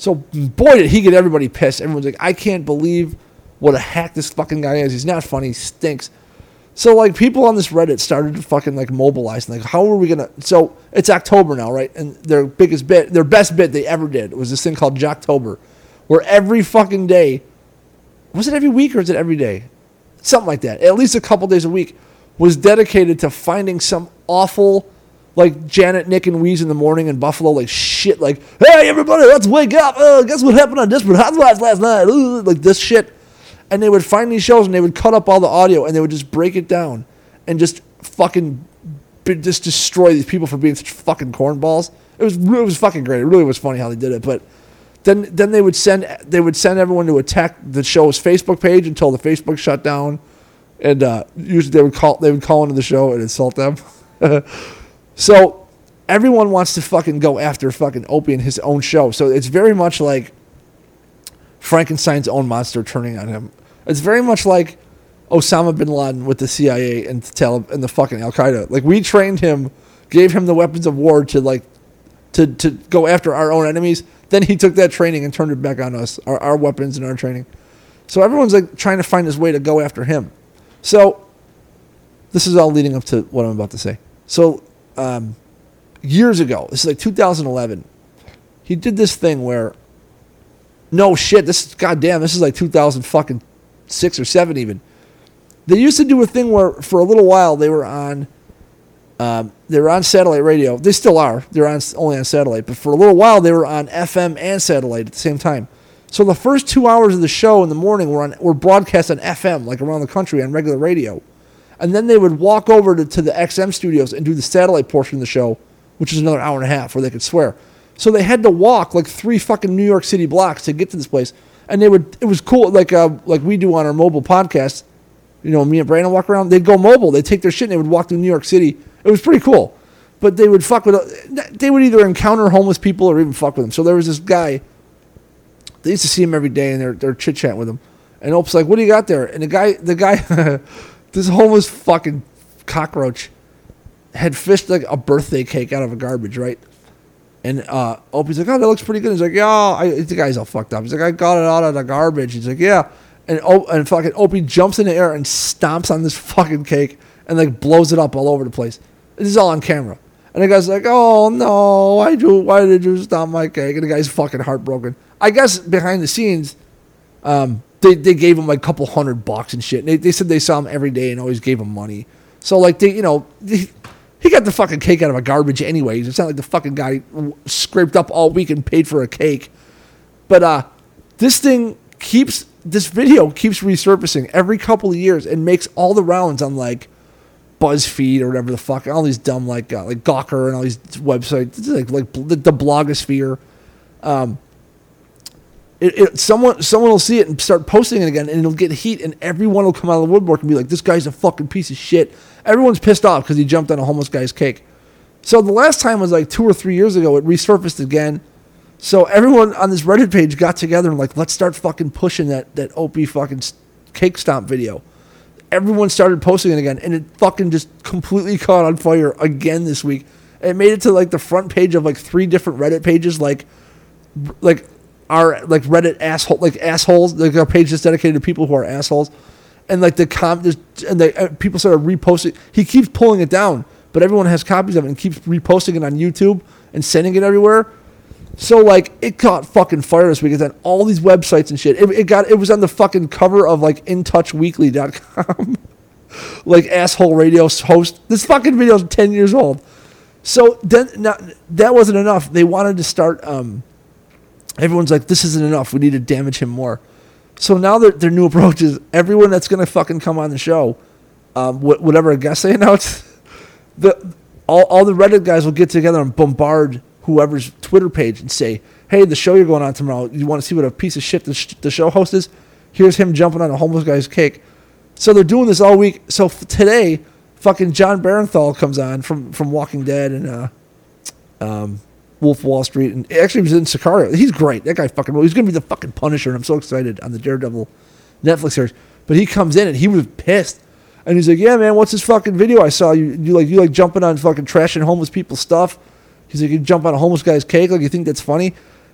[SPEAKER 2] So, boy, did he get everybody pissed. Everyone's like, I can't believe what a hack this fucking guy is. He's not funny. He stinks. So, like, people on this Reddit started to fucking, like, mobilize. Like, how are we going to... So, it's October now, right? And their biggest bit, their best bit they ever did was this thing called Jocktober, where every fucking day... Was it every week or is it every day? Something like that. At least a couple days a week was dedicated to finding some awful... Like Janet, Nick, and Weeze in the morning in Buffalo, like shit, like, hey, everybody, let's wake up. Uh, guess what happened on Desperate Housewives last night? Ooh, like this shit. And they would find these shows and they would cut up all the audio and they would just break it down and just fucking be, just destroy these people for being such fucking cornballs. It was it was fucking great. It really was funny how they did it. But then then they would send they would send everyone to attack the show's Facebook page until the Facebook shut down, and uh, usually they would call they would call into the show and insult them. So everyone wants to fucking go after fucking Opie and his own show. So it's very much like Frankenstein's own monster turning on him. It's very much like Osama bin Laden with the C I A and the Talib and the fucking Al Qaeda. Like, we trained him, gave him the weapons of war to like to to go after our own enemies. Then he took that training and turned it back on us, our, our weapons and our training. So everyone's like trying to find his way to go after him. So this is all leading up to what I'm about to say. So um, years ago, this is like two thousand eleven, he did this thing where, no shit, this is, goddamn, this is like two thousand fucking six or seven even. They used to do a thing where for a little while they were on, um, they were on satellite radio. They still are. They're on only on satellite, but for a little while they were on F M and satellite at the same time. So the first two hours of the show in the morning were on were broadcast on F M, like around the country on regular radio. And then they would walk over to, to the X M studios and do the satellite portion of the show, which is another hour and a half where they could swear. So they had to walk like three fucking New York City blocks to get to this place. And they would, it was cool, like uh, like we do on our mobile podcast. You know, me and Brandon walk around. They'd go mobile. They'd take their shit and they would walk through New York City. It was pretty cool. But they would fuck with, they would either encounter homeless people or even fuck with them. So there was this guy, they used to see him every day and they're, they're chit-chatting with him. And Ope's like, what do you got there? And the guy, the guy, this homeless fucking cockroach had fished like a birthday cake out of a garbage, right? And uh, Opie's like, oh, that looks pretty good. He's like, yeah, I, the guy's all fucked up. He's like, I got it out of the garbage. He's like, yeah. And o- and fucking Opie jumps in the air and stomps on this fucking cake and like blows it up all over the place. This is all on camera. And the guy's like, oh no, why do why did you stomp my cake? And the guy's fucking heartbroken. I guess behind the scenes, um, they they gave him like a couple hundred bucks and shit. And they, they said they saw him every day and always gave him money. So like they, you know, they, he got the fucking cake out of a garbage anyways. It's not like the fucking guy scraped up all week and paid for a cake. But uh, this thing keeps, this video keeps resurfacing every couple of years and makes all the rounds on like BuzzFeed or whatever the fuck, all these dumb like uh, like Gawker and all these websites, like like the, the blogosphere. Um, it, it someone someone will see it and start posting it again, and it'll get heat, and everyone will come out of the woodwork and be like, "This guy's a fucking piece of shit." Everyone's pissed off because he jumped on a homeless guy's cake. So the last time was like two or three years ago. It resurfaced again. So everyone on this Reddit page got together and like, let's start fucking pushing that that Opie fucking cake stomp video. Everyone started posting it again, and it fucking just completely caught on fire again this week. It made it to like the front page of like three different Reddit pages, like like our like Reddit asshole like assholes, like a page that's dedicated to people who are assholes, and like the com and the uh, people started reposting. He keeps pulling it down, but everyone has copies of it and keeps reposting it on YouTube and sending it everywhere. So like it caught fucking fire this week. It's on all these websites and shit. It, it got it was on the fucking cover of like in touch weekly dot com. Like asshole radio host. This fucking video is ten years old. So then now, that wasn't enough. They wanted to start. Um, everyone's like, this isn't enough. We need to damage him more. So now their their new approach is everyone that's gonna fucking come on the show, um, wh- whatever guest they announce, the all all the Reddit guys will get together and bombard whoever's Twitter page and say, hey, the show you're going on tomorrow, you want to see what a piece of shit the, sh- the show host is? Here's him jumping on a homeless guy's cake. So they're doing this all week. So f- today, fucking John Barenthal comes on from, from Walking Dead and uh, um, Wolf of Wall Street. And actually he was in Sicario. He's great. That guy fucking, he's going to be the fucking Punisher, and I'm so excited on the Daredevil Netflix series. But he comes in and he was pissed. And he's like, yeah, man, what's this fucking video I saw? You, you like you like jumping on fucking trashing homeless people's stuff. He's like, you jump on a homeless guy's cake, like you think that's funny?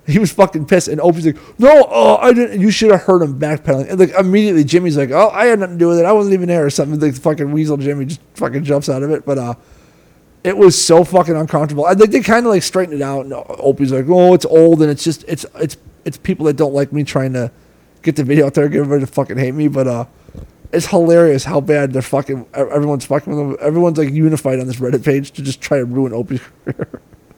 [SPEAKER 2] He was fucking pissed, and Opie's like, no, oh, I didn't. You should have heard him backpedaling. And like immediately, Jimmy's like, oh, I had nothing to do with it. I wasn't even there or something. Like fucking weasel Jimmy just fucking jumps out of it. But uh, it was so fucking uncomfortable. I think they kind of like straightened it out. And Opie's like, oh, it's old, and it's just it's it's it's people that don't like me trying to get the video out there, get everybody to fucking hate me. But uh, it's hilarious how bad they're fucking. Everyone's fucking with them. Everyone's like unified on this Reddit page to just try to ruin Opie's career.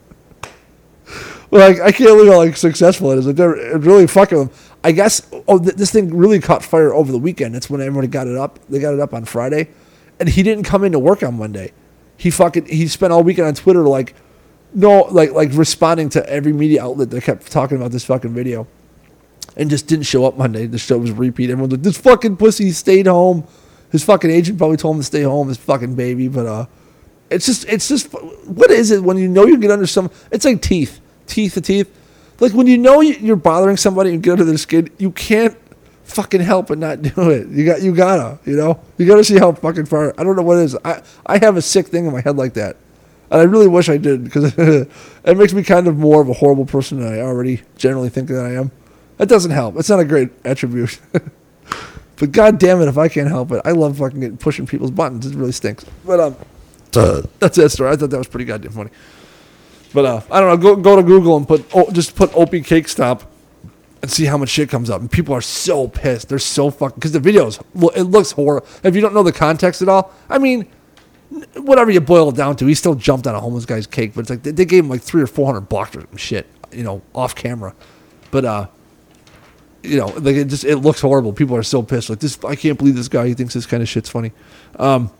[SPEAKER 2] Like, I can't believe how like successful it is. Like, they're really fucking them. I guess oh, th- this thing really caught fire over the weekend. That's when everybody got it up. They got it up on Friday, and he didn't come in to work on Monday. He fucking he spent all weekend on Twitter like, no, like like responding to every media outlet that kept talking about this fucking video, and just didn't show up Monday. The show was repeat. Everyone's like, this fucking pussy stayed home. His fucking agent probably told him to stay home. His fucking baby, but uh, it's just it's just what is it when you know you get under some? It's like teeth. Teeth to teeth. Like when you know you're bothering somebody and get under their skin, you can't fucking help but not do it. You got, you gotta, you know, you gotta see how fucking far. I don't know what it is. I, I have a sick thing in my head like that, and I really wish I did because it makes me kind of more of a horrible person than I already generally think that I am. That doesn't help. It's not a great attribute. But god damn it, if I can't help it, I love fucking getting, pushing people's buttons. It really stinks. But um, uh, that's that story. I thought that was pretty goddamn funny. But uh, I don't know. Go go to Google and put oh, just put Opie cake stop and see how much shit comes up. And people are so pissed. They're so fucking because the videos it looks horrible. If you don't know the context at all, I mean, whatever you boil it down to, he still jumped on a homeless guy's cake. But it's like they, they gave him like three or four hundred bucks or some shit, you know, off camera. But uh, you know, like it just it looks horrible. People are so pissed. Like this, I can't believe this guy. He thinks this kind of shit's funny. Um.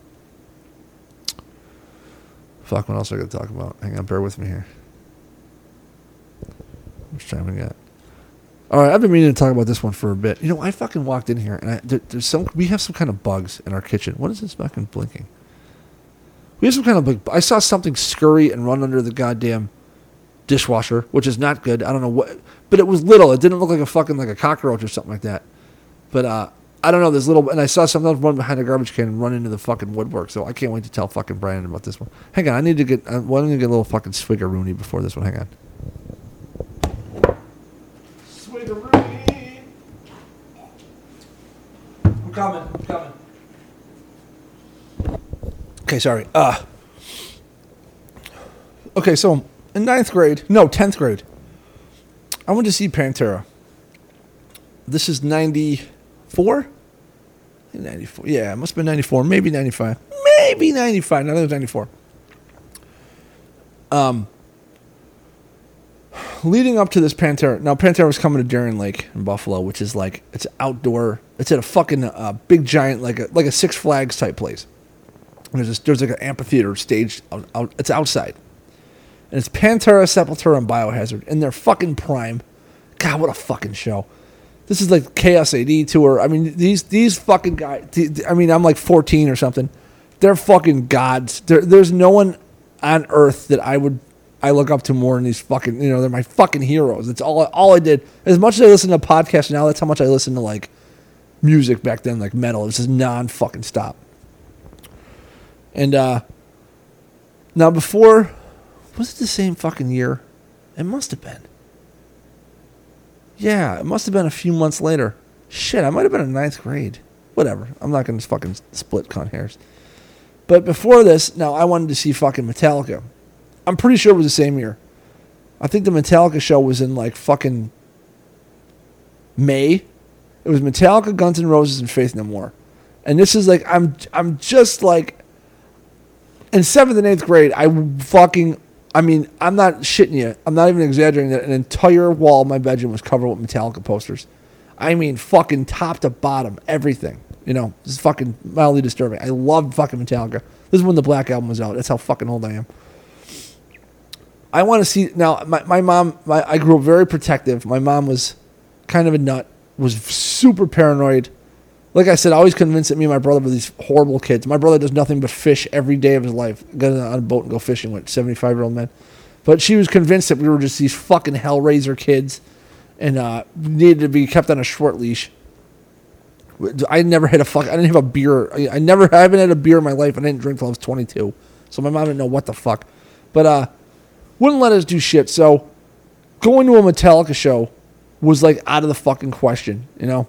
[SPEAKER 2] Fuck, what else I got to talk about? Hang on, bear with me here. How much time we got? All right, I've been meaning to talk about this one for a bit. You know, I fucking walked in here, and I, there, there's some. We have some kind of bugs in our kitchen. What is this fucking blinking? We have some kind of bug. I saw something scurry and run under the goddamn dishwasher, which is not good. I don't know what, but it was little. It didn't look like a fucking like a cockroach or something like that. But uh, I don't know. There's little, and I saw something else run behind a garbage can and run into the fucking woodwork. So I can't wait to tell fucking Brandon about this one. Hang on, I need to get. Uh, well, I'm gonna get a little fucking swiggeroony before this one. Hang on. Swiggeroony. I'm coming. I'm coming. Okay, sorry. Uh. Okay, so in ninth grade, no, tenth grade, I went to see Pantera. This is ninety-four? ninety-four. Yeah, it must have been ninety-four. Maybe ninety-five. Maybe ninety-five. No, I think it was ninety-four. Um, leading up to this Pantera. Now, Pantera was coming to Darien Lake in Buffalo, which is like, it's outdoor. It's at a fucking uh, big giant, like a, like a Six Flags type place. There's, this, there's like an amphitheater staged. Out, out, it's outside. And it's Pantera, Sepultura, and Biohazard in their fucking prime. God, what a fucking show. This is like K S A D tour. I mean, these these fucking guys. I mean, I'm like fourteen or something. They're fucking gods. There, there's no one on earth that I would I look up to more than these fucking. You know, they're my fucking heroes. It's all all I did. As much as I listen to podcasts now, that's how much I listen to like music back then, like metal. It was just non fucking stop. And uh, now before, was it the same fucking year? It must have been. Yeah, it must have been a few months later. Shit, I might have been in ninth grade. Whatever. I'm not going to fucking split cunt hairs. But before this, now I wanted to see fucking Metallica. I'm pretty sure it was the same year. I think the Metallica show was in like fucking May. It was Metallica, Guns N' Roses, and Faith No More. And this is like, I'm I'm just like, in seventh and eighth grade, I fucking... I mean, I'm not shitting you. I'm not even exaggerating that an entire wall of my bedroom was covered with Metallica posters. I mean, fucking top to bottom, everything. You know, this is fucking mildly disturbing. I love fucking Metallica. This is when the Black Album was out. That's how fucking old I am. I want to see... Now, my, my mom... My, I grew up very protective. My mom was kind of a nut. Was super paranoid. Like I said, I always convinced that me and my brother were these horrible kids. My brother does nothing but fish every day of his life. Get on a boat and go fishing with seventy-five-year-old men. But she was convinced that we were just these fucking hellraiser kids and uh, needed to be kept on a short leash. I never had a fuck. I didn't have a beer. I, I never. I haven't had a beer in my life. I didn't drink till I was twenty-two. So my mom didn't know what the fuck. But uh, wouldn't let us do shit. So going to a Metallica show was like out of the fucking question, you know?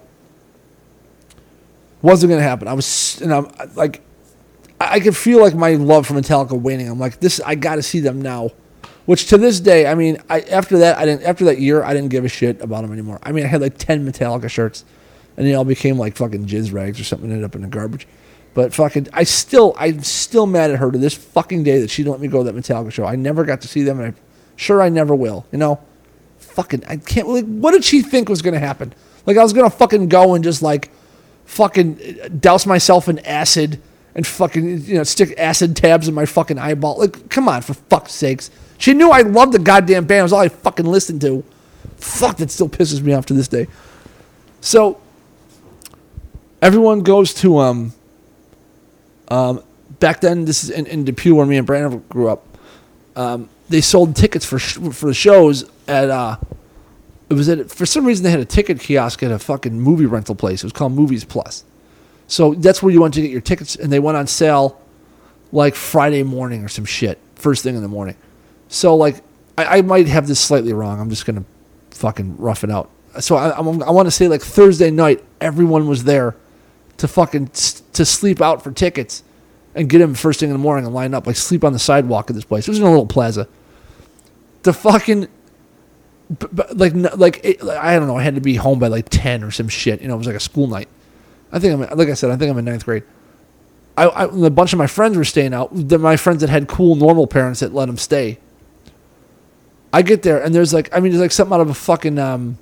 [SPEAKER 2] Wasn't going to happen. I was, and I'm like, I could feel like my love for Metallica waning. I'm like, this, I got to see them now. Which to this day, I mean, I, after that, I didn't. After that year, I didn't give a shit about them anymore. I mean, I had like ten Metallica shirts, and they all became like fucking jizz rags or something, and ended up in the garbage. But fucking, I still, I'm still mad at her to this fucking day that she didn't let me go to that Metallica show. I never got to see them, and I'm sure I never will. You know, fucking, I can't. Like, what did she think was gonna happen? Like, I was gonna fucking go and just like, fucking douse myself in acid and fucking, you know, stick acid tabs in my fucking eyeball. Like, come on, for fuck's sakes. She knew I loved the goddamn band. It was all I fucking listened to. Fuck, that still pisses me off to this day. So, everyone goes to, um, um, back then, this is in, in Depew where me and Brandon grew up. Um, they sold tickets for sh- for the shows at, uh, it was at, for some reason they had a ticket kiosk at a fucking movie rental place. It was called Movies Plus. So, that's where you went to get your tickets, and they went on sale like Friday morning or some shit. First thing in the morning. So, like, I, I might have this slightly wrong. I'm just going to fucking rough it out. So, I, I, I want to say, like, Thursday night, everyone was there to fucking, to sleep out for tickets and get them first thing in the morning and line up. Like, sleep on the sidewalk of this place. It was in a little plaza. The fucking, like, like it, I don't know, I had to be home by, like, ten or some shit. You know, it was like a school night. I think I'm, like I said, I think I'm in ninth grade. I, I a bunch of my friends were staying out. The, my friends that had cool, normal parents that let them stay. I get there, and there's like, I mean, there's like something out of a fucking, um,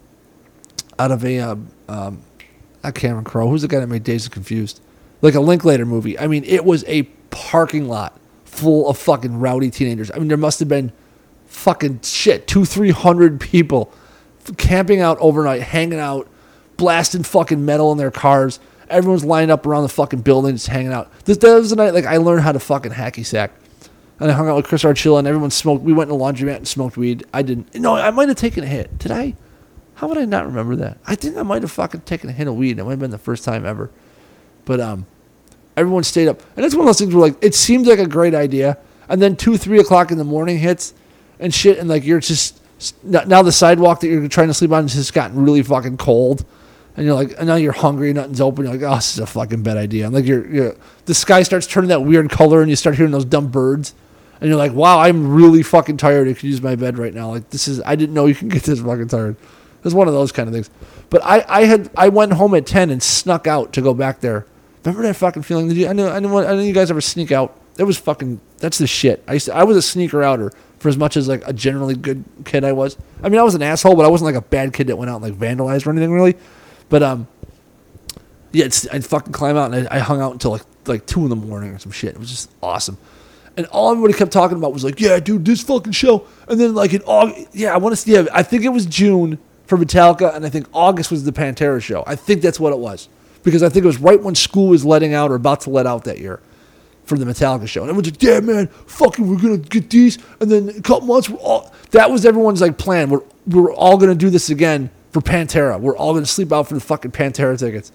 [SPEAKER 2] out of a, um, um not Cameron Crowe. Who's the guy that made Dazed and Confused? Like a Linklater movie. I mean, it was a parking lot full of fucking rowdy teenagers. I mean, there must have been fucking shit, two, three hundred people camping out overnight, hanging out, blasting fucking metal in their cars. Everyone's lined up around the fucking building, just hanging out. This, that was the night, like, I learned how to fucking hacky sack. And I hung out with Chris Archilla, and everyone smoked. We went in the laundromat and smoked weed. I didn't. No, I might have taken a hit. Did I? How would I not remember that? I think I might have fucking taken a hit of weed. It might have been the first time ever. But um, everyone stayed up. And it's one of those things where, like, it seemed like a great idea. And then two, three o'clock in the morning hits and shit. And, like, you're just, now the sidewalk that you're trying to sleep on has just gotten really fucking cold. And you're like, and now you're hungry, nothing's open. You're like, oh, this is a fucking bad idea. And, like, you're, you're, the sky starts turning that weird color, and you start hearing those dumb birds. And you're like, wow, I'm really fucking tired. I could use my bed right now. Like, this is, I didn't know you can get this fucking tired. It's one of those kind of things. But I, I had, I went home at ten and snuck out to go back there. Remember that fucking feeling? Did you, I know, I know, I know you guys ever sneak out. It was fucking, that's the shit. I used to, I was a sneaker outer for as much as like a generally good kid I was. I mean, I was an asshole, but I wasn't like a bad kid that went out and like vandalized or anything really. But um, yeah, it's, I'd fucking climb out, and I, I hung out until like like two in the morning or some shit. It was just awesome. And all everybody kept talking about was like, yeah, dude, this fucking show. And then like in August, yeah, I want to see. Yeah, I think it was June for Metallica, and I think August was the Pantera show. I think that's what it was, because I think it was right when school was letting out or about to let out that year for the Metallica show. And everyone's like, yeah, man, fucking, we're gonna get these, and then in a couple months, we're all. That was everyone's like plan. We're we're all gonna do this again for Pantera. We're all gonna sleep out for the fucking Pantera tickets.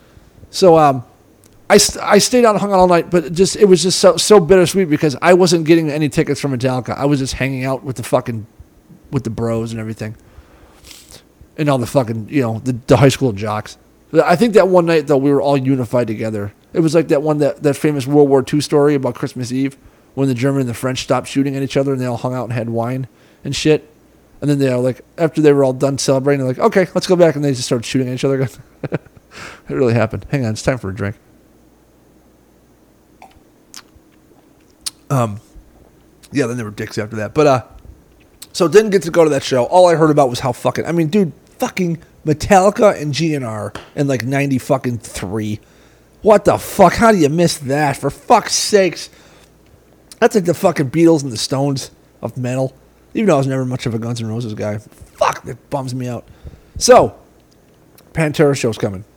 [SPEAKER 2] So um. I, st- I stayed out and hung out all night, but it just it was just so so bittersweet because I wasn't getting any tickets from Metallica. I was just hanging out with the fucking with the bros and everything, and all the fucking you know the, the high school jocks. I think that one night though we were all unified together. It was like that one that, that famous World War Two story about Christmas Eve when the German and the French stopped shooting at each other and they all hung out and had wine and shit. And then they all like after they were all done celebrating, they're like, okay, let's go back, and they just started shooting at each other again. It really happened. Hang on, it's time for a drink. Um, yeah, then there were dicks after that. But, uh, so didn't get to go to that show. All I heard about was how fucking, I mean, dude, fucking Metallica and G N R in like ninety fucking three. What the fuck? How do you miss that? For fuck's sakes. That's like the fucking Beatles and the Stones of metal. Even though I was never much of a Guns N' Roses guy. Fuck, that bums me out. So, Pantera show's coming.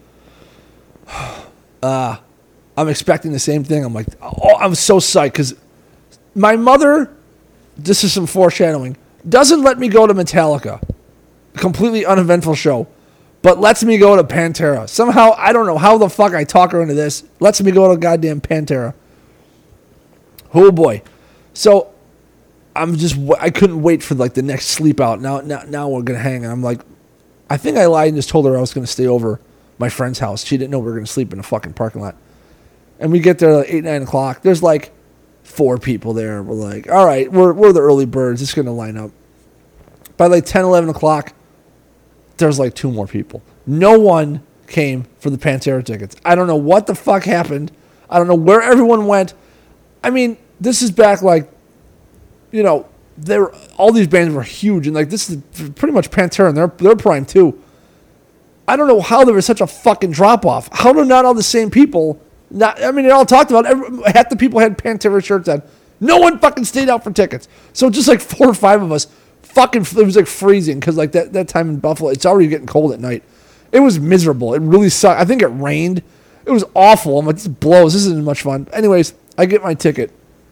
[SPEAKER 2] Uh, I'm expecting the same thing. I'm like, oh, I'm so psyched because my mother, this is some foreshadowing, doesn't let me go to Metallica. Completely uneventful show. But lets me go to Pantera. Somehow, I don't know how the fuck I talk her into this. Lets me go to goddamn Pantera. Oh boy. So, I'm just, I couldn't wait for like the next sleep out. Now, now, now we're gonna hang. And I'm like, I think I lied and just told her I was gonna stay over my friend's house. She didn't know we were gonna sleep in a fucking parking lot. And we get there at like eight, nine o'clock. There's like four people there. We're like, all right, we're we're the early birds. It's gonna line up. By like ten, eleven o'clock, there's like two more people. No one came for the Pantera tickets. I don't know what the fuck happened. I don't know where everyone went. I mean, this is back like, you know, there all these bands were huge, and like this is pretty much Pantera and their their prime too. I don't know how there was such a fucking drop off. How do not all the same people? Not, I mean, they all talked about every, half the people had Pantera shirts on. No one fucking stayed out for tickets. So just like four or five of us, fucking, it was like freezing because like that that time in Buffalo, it's already getting cold at night. It was miserable. It really sucked. I think it rained. It was awful. I'm like, this blows. This isn't much fun. Anyways, I get my ticket.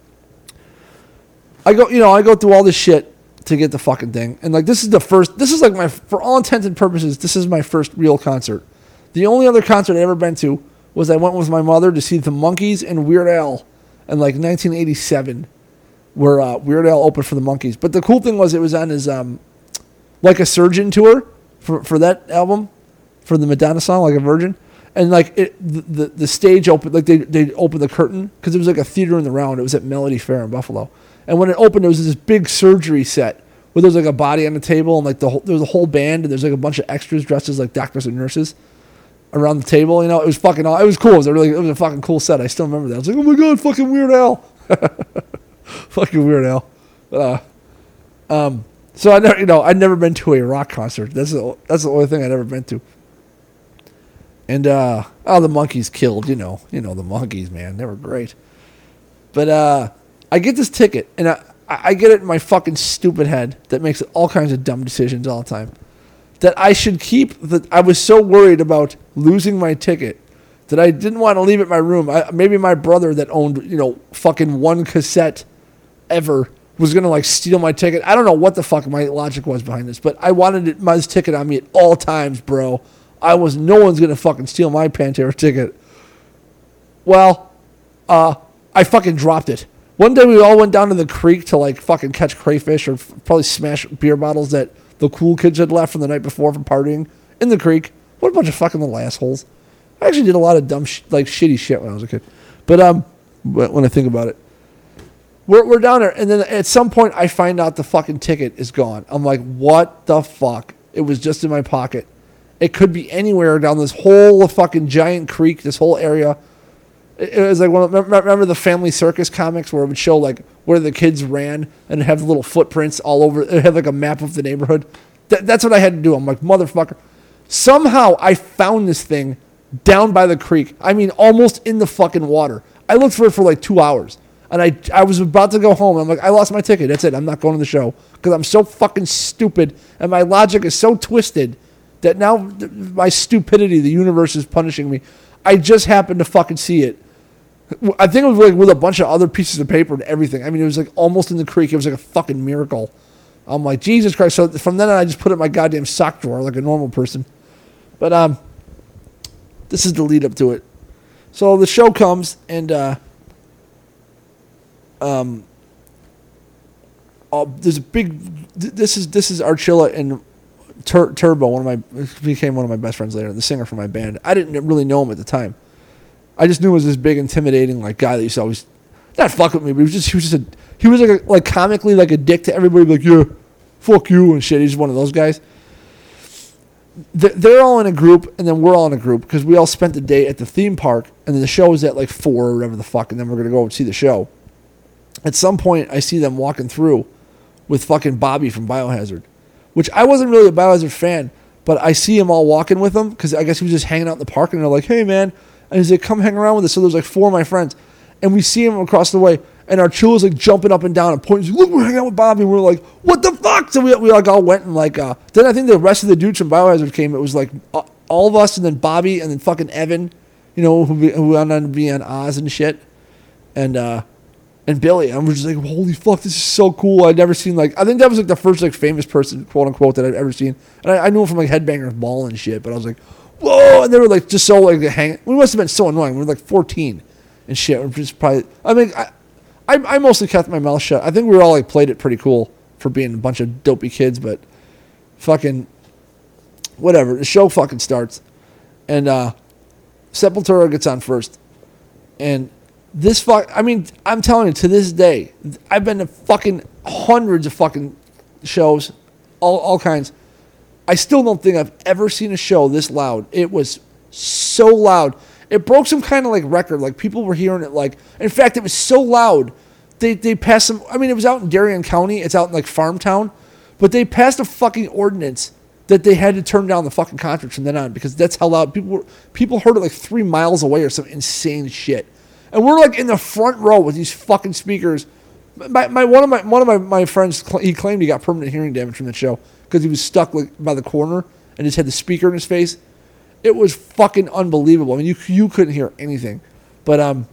[SPEAKER 2] I go, you know, I go through all this shit to get the fucking thing. And like, this is the first, this is like my, for all intents and purposes, this is my first real concert. The only other concert I've ever been to was I went with my mother to see the Monkees and Weird Al in like nineteen eighty-seven, where uh, Weird Al opened for the Monkees. But the cool thing was it was on his, um, Like a Surgeon tour for, for that album, for the Madonna song, Like a Virgin. And like it, the, the the stage opened, like they they opened the curtain because it was like a theater in the round. It was at Melody Fair in Buffalo. And when it opened, it was this big surgery set where there was like a body on the table and like the whole, there was a whole band and there's like a bunch of extras dressed as like doctors and nurses around the table. You know, it was fucking, it was cool. It was a really, it was a fucking cool set. I still remember that. I was like, oh my God, fucking Weird Al. Fucking Weird Al. Uh, um, so I never, you know, I'd never been to a rock concert. That's the, that's the only thing I'd ever been to. And, uh, oh, the Monkees killed, you know, you know, the Monkees, man, they were great. But, uh, I get this ticket, and I, I get it in my fucking stupid head that makes all kinds of dumb decisions all the time. That I should keep, the, I was so worried about losing my ticket that I didn't want to leave it in my room. I, maybe my brother that owned, you know, fucking one cassette ever was going to, like, steal my ticket. I don't know what the fuck my logic was behind this, but I wanted it, my ticket on me at all times, bro. I was, no one's going to fucking steal my Pantera ticket. Well, uh, I fucking dropped it. One day we all went down to the creek to like fucking catch crayfish or f- probably smash beer bottles that the cool kids had left from the night before from partying in the creek. What a bunch of fucking little assholes. I actually did a lot of dumb, sh- like shitty shit when I was a kid. But um, when I think about it, we're we're down there, and then at some point I find out the fucking ticket is gone. I'm like, what the fuck? It was just in my pocket. It could be anywhere down this whole fucking giant creek, this whole area. It was like, one of, remember the Family Circus comics where it would show like where the kids ran and have little footprints all over. It had like a map of the neighborhood. That, that's what I had to do. I'm like, motherfucker. Somehow I found this thing down by the creek. I mean, almost in the fucking water. I looked for it for like two hours. And I I was about to go home. I'm like, I lost my ticket. That's it. I'm not going to the show. Because I'm so fucking stupid. And my logic is so twisted that now my stupidity, the universe is punishing me. I just happened to fucking see it. I think it was like with a bunch of other pieces of paper and everything. I mean, it was like almost in the creek. It was like a fucking miracle. I'm like, Jesus Christ. So from then on, I just put it in my goddamn sock drawer like a normal person. But um, this is the lead up to it. So the show comes and uh, um, uh, there's a big. This is this is Archilla and Tur- Turbo. One of my became one of my best friends later. The singer for my band. I didn't really know him at the time. I just knew he was this big, intimidating, like guy that used to always not fuck with me, but he was just he was just a he was like a, like comically like a dick to everybody, like yeah, fuck you and shit. He's just one of those guys. They're all in a group, and then we're all in a group because we all spent the day at the theme park, and then the show was at like four or whatever the fuck, and then we're gonna go and see the show. At some point, I see them walking through with fucking Bobby from Biohazard, which I wasn't really a Biohazard fan, but I see him all walking with them because I guess he was just hanging out in the park, and they're like, hey man. And he's like, come hang around with us. So there's like four of my friends. And we see him across the way. And Archilla's like jumping up and down and pointing. Like, look, we're hanging out with Bobby. And we're like, what the fuck? So we, we like all went and like, uh, then I think the rest of the dudes from Biohazard came. It was like uh, all of us and then Bobby and then fucking Evan, you know, who, who went on to be on Oz and shit. And, uh, and Billy. And we're just like, holy fuck, this is so cool. I'd never seen like, I think that was like the first like famous person, quote unquote, that I'd ever seen. And I, I knew him from like Headbangers Ball and shit. But I was like, whoa, and they were like just so like hanging. We must have been so annoying. We were like fourteen and shit. We're just probably. I mean, I, I, I mostly kept my mouth shut. I think we were all like played it pretty cool for being a bunch of dopey kids, but fucking whatever. The show fucking starts, and uh, Sepultura gets on first, and this fuck. I mean, I'm telling you, to this day, I've been to fucking hundreds of fucking shows, all all kinds. I still don't think I've ever seen a show this loud. It was so loud. It broke some kind of like record. Like people were hearing it. Like, in fact, it was so loud. They they passed some. I mean, it was out in Darien County. It's out in like Farm Town, but they passed a fucking ordinance that they had to turn down the fucking concerts from then on because that's how loud people were. People heard it like three miles away or some insane shit. And we're like in the front row with these fucking speakers. My, my one of my one of my, my friends, he claimed he got permanent hearing damage from the show because he was stuck like by the corner and just had the speaker in his face. It was fucking unbelievable. I mean, you you couldn't hear anything. But um,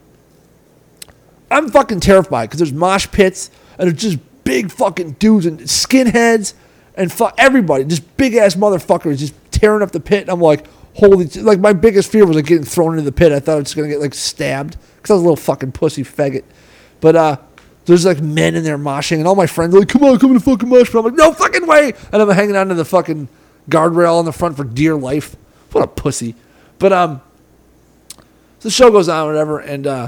[SPEAKER 2] I'm fucking terrified because there's mosh pits and there's just big fucking dudes and skinheads and fu- everybody, just big ass motherfuckers just tearing up the pit. And I'm like, holy, like my biggest fear was like getting thrown into the pit. I thought I was gonna get like stabbed because I was a little fucking pussy faggot. But uh. There's like men in there moshing, and all my friends are like, come on, come to the fucking mosh pit. I'm like, no fucking way. And I'm hanging onto the fucking guardrail on the front for dear life. What a pussy. But um, the show goes on, whatever, and uh,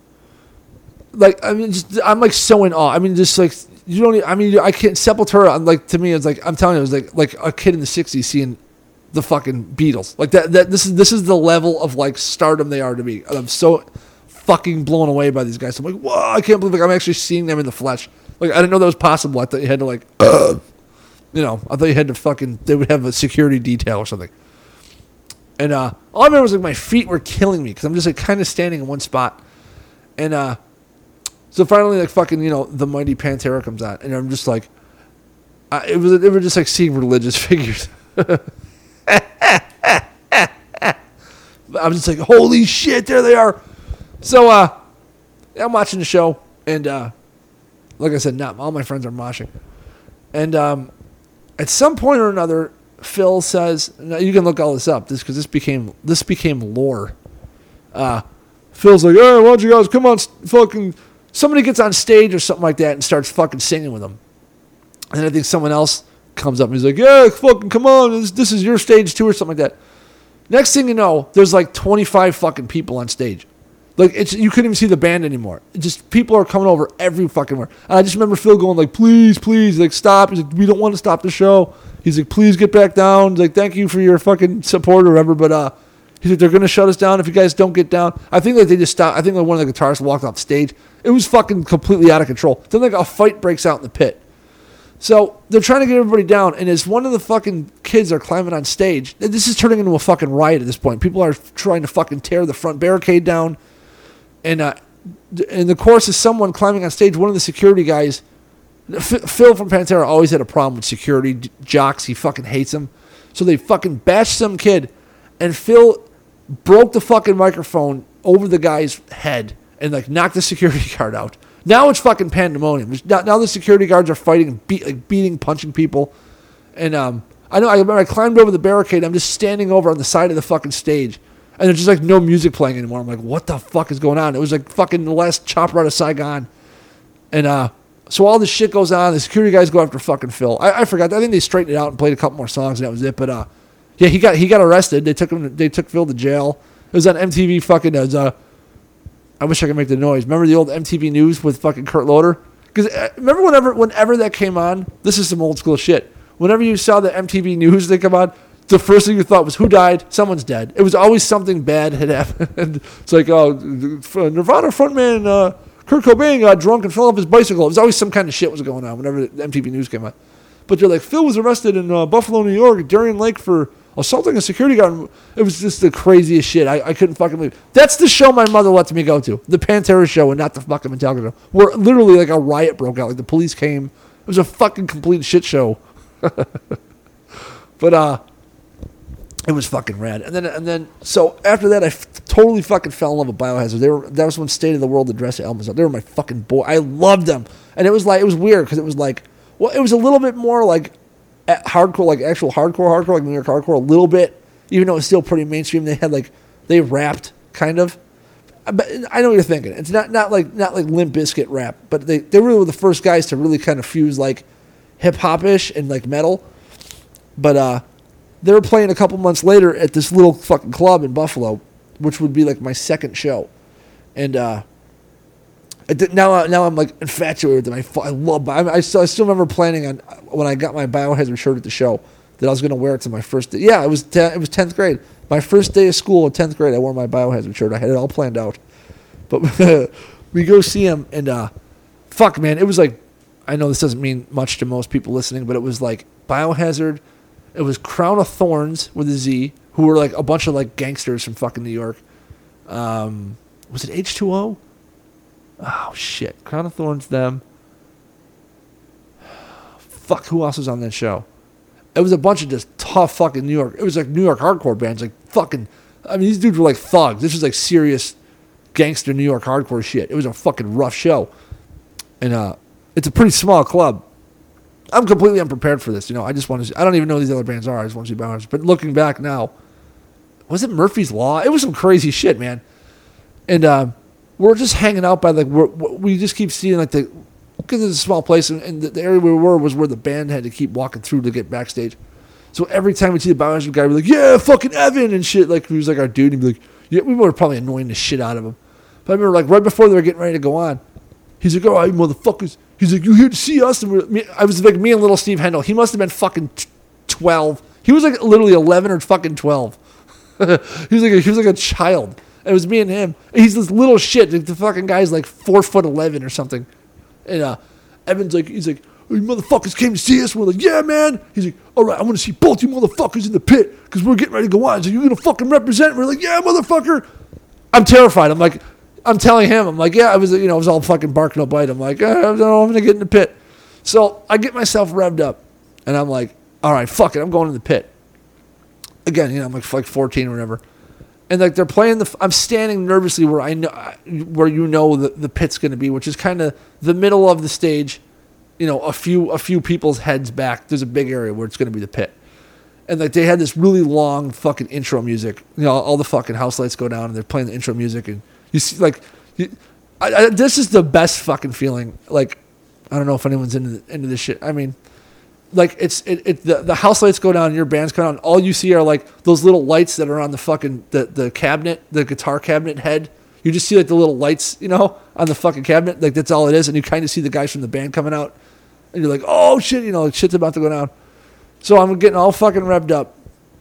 [SPEAKER 2] like, I mean, just, I'm like so in awe. I mean, just like, you don't, I mean, I can't, Sepultura, like, to me, it's like, I'm telling you, it was like, like a kid in the sixties seeing the fucking Beatles. Like, that, that, this is, this is the level of like stardom they are to me. I'm so fucking blown away by these guys. I'm like, whoa, I can't believe like I'm actually seeing them in the flesh. Like, I didn't know that was possible. I thought you had to like, uh, you know, I thought you had to fucking, they would have a security detail or something. And uh, all I remember was like my feet were killing me because I'm just like kind of standing in one spot. And uh, so finally, like fucking, you know, the mighty Pantera comes out, and I'm just like, I, it was, it was just like seeing religious figures. I'm just like, holy shit, there they are. So, uh, I'm watching the show, and, uh, like I said, not all my friends are moshing. And, um, at some point or another, Phil says, now you can look all this up, this, cause this became, this became lore. Uh, Phil's like, hey, why don't you guys come on, fucking, somebody gets on stage or something like that and starts fucking singing with them. And I think someone else comes up and he's like, yeah, fucking come on, this, this is your stage too or something like that. Next thing you know, there's like twenty-five fucking people on stage. Like, it's, you couldn't even see the band anymore. It just, people are coming over every fucking where. And I just remember Phil going like, please, please, like, stop. He's like, we don't want to stop the show. He's like, please get back down. He's like, thank you for your fucking support or whatever. But uh, he's like, they're going to shut us down if you guys don't get down. I think like they just stopped. I think like one of the guitarists walked off stage. It was fucking completely out of control. Then like a fight breaks out in the pit. So they're trying to get everybody down. And as one of the fucking kids are climbing on stage, this is turning into a fucking riot at this point. People are trying to fucking tear the front barricade down. And uh, in the course of someone climbing on stage, one of the security guys, F- Phil from Pantera always had a problem with security d- jocks. He fucking hates them. So they fucking bashed some kid, and Phil broke the fucking microphone over the guy's head and like knocked the security guard out. Now it's fucking pandemonium. Now, now the security guards are fighting and beat, like beating, punching people. And um, I know I remember I climbed over the barricade. I'm just standing over on the side of the fucking stage. And there's just like no music playing anymore. I'm like, what the fuck is going on? It was like fucking the last chopper out of Saigon. And uh, so all this shit goes on. The security guys go after fucking Phil. I, I forgot. I think they straightened it out and played a couple more songs and that was it. But uh, yeah, he got he got arrested. They took him. They took Phil to jail. It was on M T V fucking. It was, uh, I wish I could make the noise. Remember the old M T V News with fucking Kurt Loder? Because uh, remember whenever whenever that came on, this is some old school shit. Whenever you saw the M T V News they come on, the first thing you thought was, who died? Someone's dead. It was always something bad had happened. It's like, oh, Nirvana frontman uh, Kurt Cobain got drunk and fell off his bicycle. It was always some kind of shit was going on whenever the M T V News came on. But they're like, Phil was arrested in uh, Buffalo, New York, at Darien Lake for assaulting a security guard. It was just the craziest shit. I, I couldn't fucking believe. That's the show my mother let me go to. The Pantera show and not the fucking Metallica show. Where literally like a riot broke out. Like the police came. It was a fucking complete shit show. But, uh... it was fucking rad. And then, and then, so after that, I f- totally fucking fell in love with Biohazard. They were, that was when State of the World addressed albums. They were my fucking boy. I loved them. And it was like, it was weird because it was like, well, it was a little bit more like hardcore, like actual hardcore, hardcore, like New York hardcore, a little bit, even though it was still pretty mainstream. They had like, they rapped kind of. but I know what you're thinking. It's not, not like not like Limp Bizkit rap, but they they really were the first guys to really kind of fuse like hip hop ish and like metal. But uh, they were playing a couple months later at this little fucking club in Buffalo, which would be like my second show, and uh, I did, now now I'm like infatuated with them. I, I love. I, I still I still remember planning on when I got my Biohazard shirt at the show that I was going to wear it to my first day. Yeah, it was ten, it was tenth grade. My first day of school in tenth grade, I wore my Biohazard shirt. I had it all planned out. But we go see him, and uh, fuck, man, it was like, I know this doesn't mean much to most people listening, but it was like Biohazard. It was Crown of Thorns with a Z, who were like a bunch of like gangsters from fucking New York. Um, was it H two O? Oh, shit. Crown of Thorns, them. Fuck, who else was on that show? It was a bunch of just tough fucking New York. It was like New York hardcore bands. Like fucking, I mean, these dudes were like thugs. This was like serious gangster New York hardcore shit. It was a fucking rough show. And uh, it's a pretty small club. I'm completely unprepared for this. You know, I just want to see, I don't even know who these other bands are. I just want to see bands. But looking back now, was it Murphy's Law? It was some crazy shit, man. And uh, we're just hanging out by like, we're, we just keep seeing like the, because it's a small place, and, and the, the area we were was where the band had to keep walking through to get backstage. So every time we see the Biohazard guy, we're like, yeah, fucking Evan and shit. Like, he was like our dude. He'd be like, yeah, we were probably annoying the shit out of him. But I remember, like, right before they were getting ready to go on, he's like, oh, you motherfuckers. He's like, you here to see us? And we're, me, I was like, me and little Steve Hendel. He must have been fucking twelve. He was like literally eleven or fucking twelve. he was like a, he was like a child. It was me and him. He's this little shit. Like, the fucking guy's like four foot eleven or something. And uh, Evan's like, he's like, oh, you motherfuckers came to see us. We're like, yeah, man. He's like, all right, I want to see both you motherfuckers in the pit because we're getting ready to go on. So you're going to fucking represent? We're like, yeah, motherfucker. I'm terrified. I'm like, I'm telling him, I'm like, yeah, I was, you know, I was all fucking bark no bite. I'm like, eh, I don't know, I'm going to get in the pit. So I get myself revved up and I'm like, all right, fuck it. I'm going in the pit. Again, you know, I'm like, like fourteen or whatever. And like they're playing the, I'm standing nervously where I know, where you know the, the pit's going to be, which is kind of the middle of the stage. You know, a few a few people's heads back. There's a big area where it's going to be the pit, and like they had this really long fucking intro music. You know, all the fucking house lights go down and they're playing the intro music, and you see like, you, I, I, this is the best fucking feeling. Like, I don't know if anyone's into the, into this shit. I mean. Like, it's it, it the, the house lights go down and your band's coming on. All you see are, like, those little lights that are on the fucking, the, the cabinet, the guitar cabinet head. You just see, like, the little lights, you know, on the fucking cabinet. Like, that's all it is. And you kind of see the guys from the band coming out. And you're like, oh, shit, you know, like, shit's about to go down. So I'm getting all fucking revved up.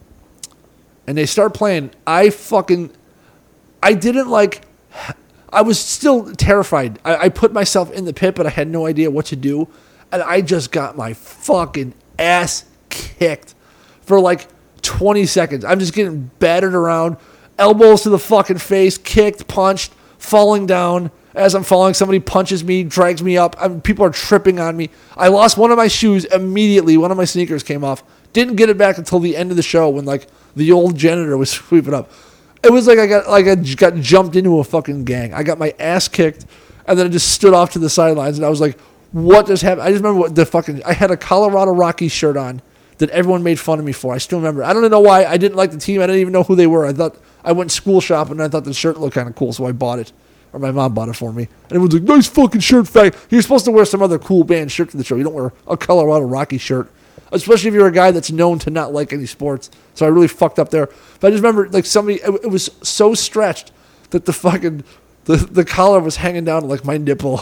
[SPEAKER 2] And they start playing. I fucking, I didn't, like, I was still terrified. I, I put myself in the pit, but I had no idea what to do. And I just got my fucking ass kicked for like twenty seconds. I'm just getting battered around, elbows to the fucking face, kicked, punched, falling down. As I'm falling, somebody punches me, drags me up. I'm, people are tripping on me. I lost one of my shoes immediately. One of my sneakers came off. Didn't get it back until the end of the show when like the old janitor was sweeping up. It was like I got like I got jumped into a fucking gang. I got my ass kicked, and then I just stood off to the sidelines, and I was like, what just happened? I just remember what the fucking, I had a Colorado Rockies shirt on that everyone made fun of me for. I still remember. I don't know why. I didn't like the team. I didn't even know who they were. I thought, I went school shopping and I thought the shirt looked kind of cool, so I bought it. Or my mom bought it for me. And everyone's like, nice fucking shirt, fag. You're supposed to wear some other cool band shirt to the show. You don't wear a Colorado Rockies shirt. Especially if you're a guy that's known to not like any sports. So I really fucked up there. But I just remember, like, somebody, it, it was so stretched that the fucking, the, the collar was hanging down to, like, my nipple.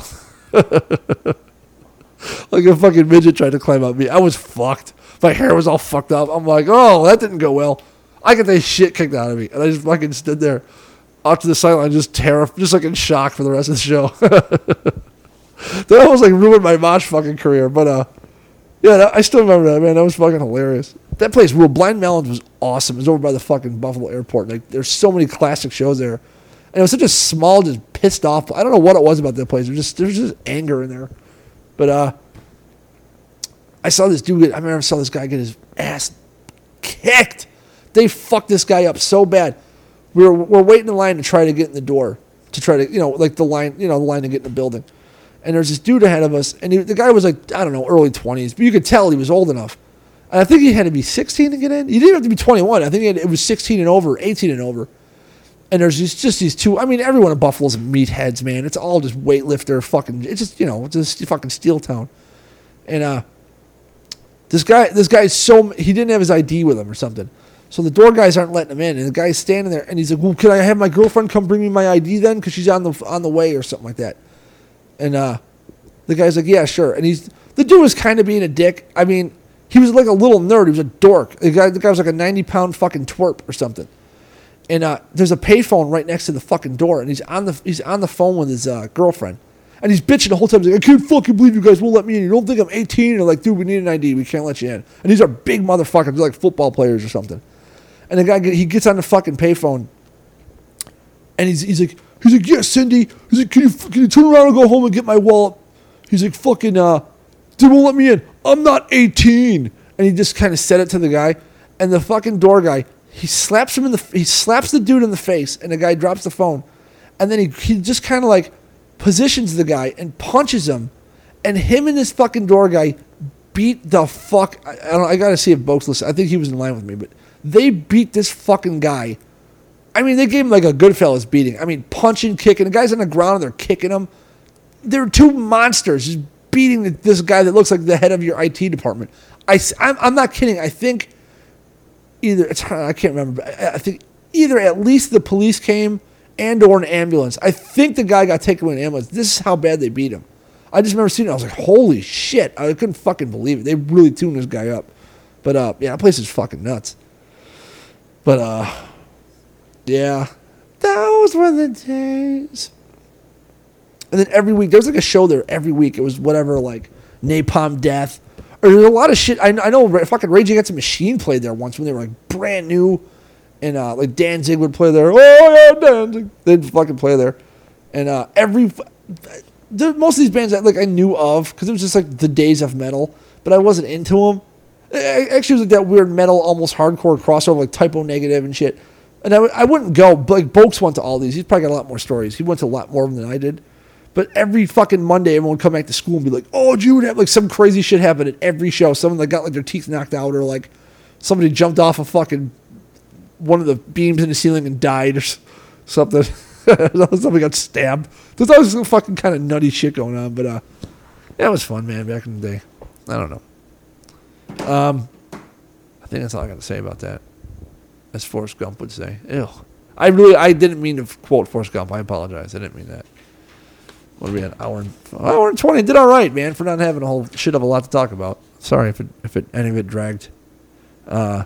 [SPEAKER 2] Like a fucking midget tried to climb up me. I was fucked. My hair was all fucked up. I'm like, oh, that didn't go well. I got the shit kicked out of me. And I just fucking stood there off to the sideline, just terrified, just like in shock for the rest of the show. That almost like ruined my mosh fucking career. But uh, yeah, that, I still remember that, man. That was fucking hilarious. That place, ruled. Blind Melons was awesome. It was over by the fucking Buffalo airport. Like, there's so many classic shows there. And it was such a small, just pissed off. I don't know what it was about that place. There was just, there was just anger in there. But uh, I saw this dude, get, I remember I saw this guy get his ass kicked. They fucked this guy up so bad. We were, we're waiting in line to try to get in the door. To try to, you know, like the line, you know, the line to get in the building. And there's this dude ahead of us. And he, the guy was like, I don't know, early twenties. But you could tell he was old enough. And I think he had to be sixteen to get in. He didn't have to be twenty-one. I think he had, it was sixteen and over, eighteen and over. And there's just, just these two. I mean, everyone in Buffalo's meatheads, man. It's all just weightlifter, fucking. It's just, you know, it's just fucking steel town. And uh, this guy, this guy's so he didn't have his I D with him or something. So the door guys aren't letting him in, and the guy's standing there, and he's like, "Well, can I have my girlfriend come bring me my I D then, because she's on the on the way or something like that?" And uh, the guy's like, "Yeah, sure." And he's the dude was kind of being a dick. I mean, he was like a little nerd. He was a dork. The guy, the guy was like a ninety pound fucking twerp or something. And uh, there's a payphone right next to the fucking door, and he's on the he's on the phone with his uh, girlfriend, and he's bitching the whole time. He's like, "I can't fucking believe you guys won't let me in. You don't think I'm eighteen?" And they're like, "Dude, we need an I D. We can't let you in." And these are big motherfuckers, they're like football players or something. And the guy he gets on the fucking payphone, and he's he's like he's like, "Yeah, Cindy." He's like, "Can you can you turn around and go home and get my wallet?" He's like, "Fucking uh, they won't let me in. I'm not eighteen." And he just kind of said it to the guy, and the fucking door guy. He slaps him in the. He slaps the dude in the face, and the guy drops the phone, and then he he just kind of like positions the guy and punches him, and him and this fucking door guy beat the fuck. I, I don't. I gotta see if Boke's listening. I think he was in line with me, but they beat this fucking guy. I mean, they gave him like a Goodfellas beating. I mean, punching, kicking. The guy's on the ground, and they're kicking him. They're two monsters just beating this guy that looks like the head of your I T department. I I'm, I'm not kidding. I think. Either it's I can't remember. But I think either at least the police came and or an ambulance. I think the guy got taken away in an ambulance. This is how bad they beat him. I just remember seeing it. I was like, holy shit! I couldn't fucking believe it. They really tuned this guy up. But uh, yeah, that place is fucking nuts. But uh, yeah, those were the days. And then every week there was like a show there every week. It was whatever like Napalm Death. Or there's a lot of shit. I, I know fucking Rage Against the Machine played there once when they were like brand new. And uh, like Danzig would play there. Oh, yeah, Danzig. They'd fucking play there. And uh, every. The, most of these bands that like I knew of because it was just like the days of metal. But I wasn't into them. It actually was like that weird metal, almost hardcore crossover, like Typo Negative and shit. And I, I wouldn't go. But like Bokes went to all these. He's probably got a lot more stories. He went to a lot more of them than I did. But every fucking Monday, everyone would come back to school and be like, "Oh, Jude," would have like some crazy shit happen at every show. Someone that got like their teeth knocked out, or like somebody jumped off a fucking one of the beams in the ceiling and died, or something. Somebody got stabbed. There's always some fucking kind of nutty shit going on. But uh, yeah, it was fun, man. Back in the day, I don't know. Um, I think that's all I got to say about that. As Forrest Gump would say. Ew. I really, I didn't mean to quote Forrest Gump. I apologize. I didn't mean that. What are we at? Hour and hour and twenty. Did all right, man, for not having a whole shit of a lot to talk about. Sorry if it if it any of it dragged. Uh,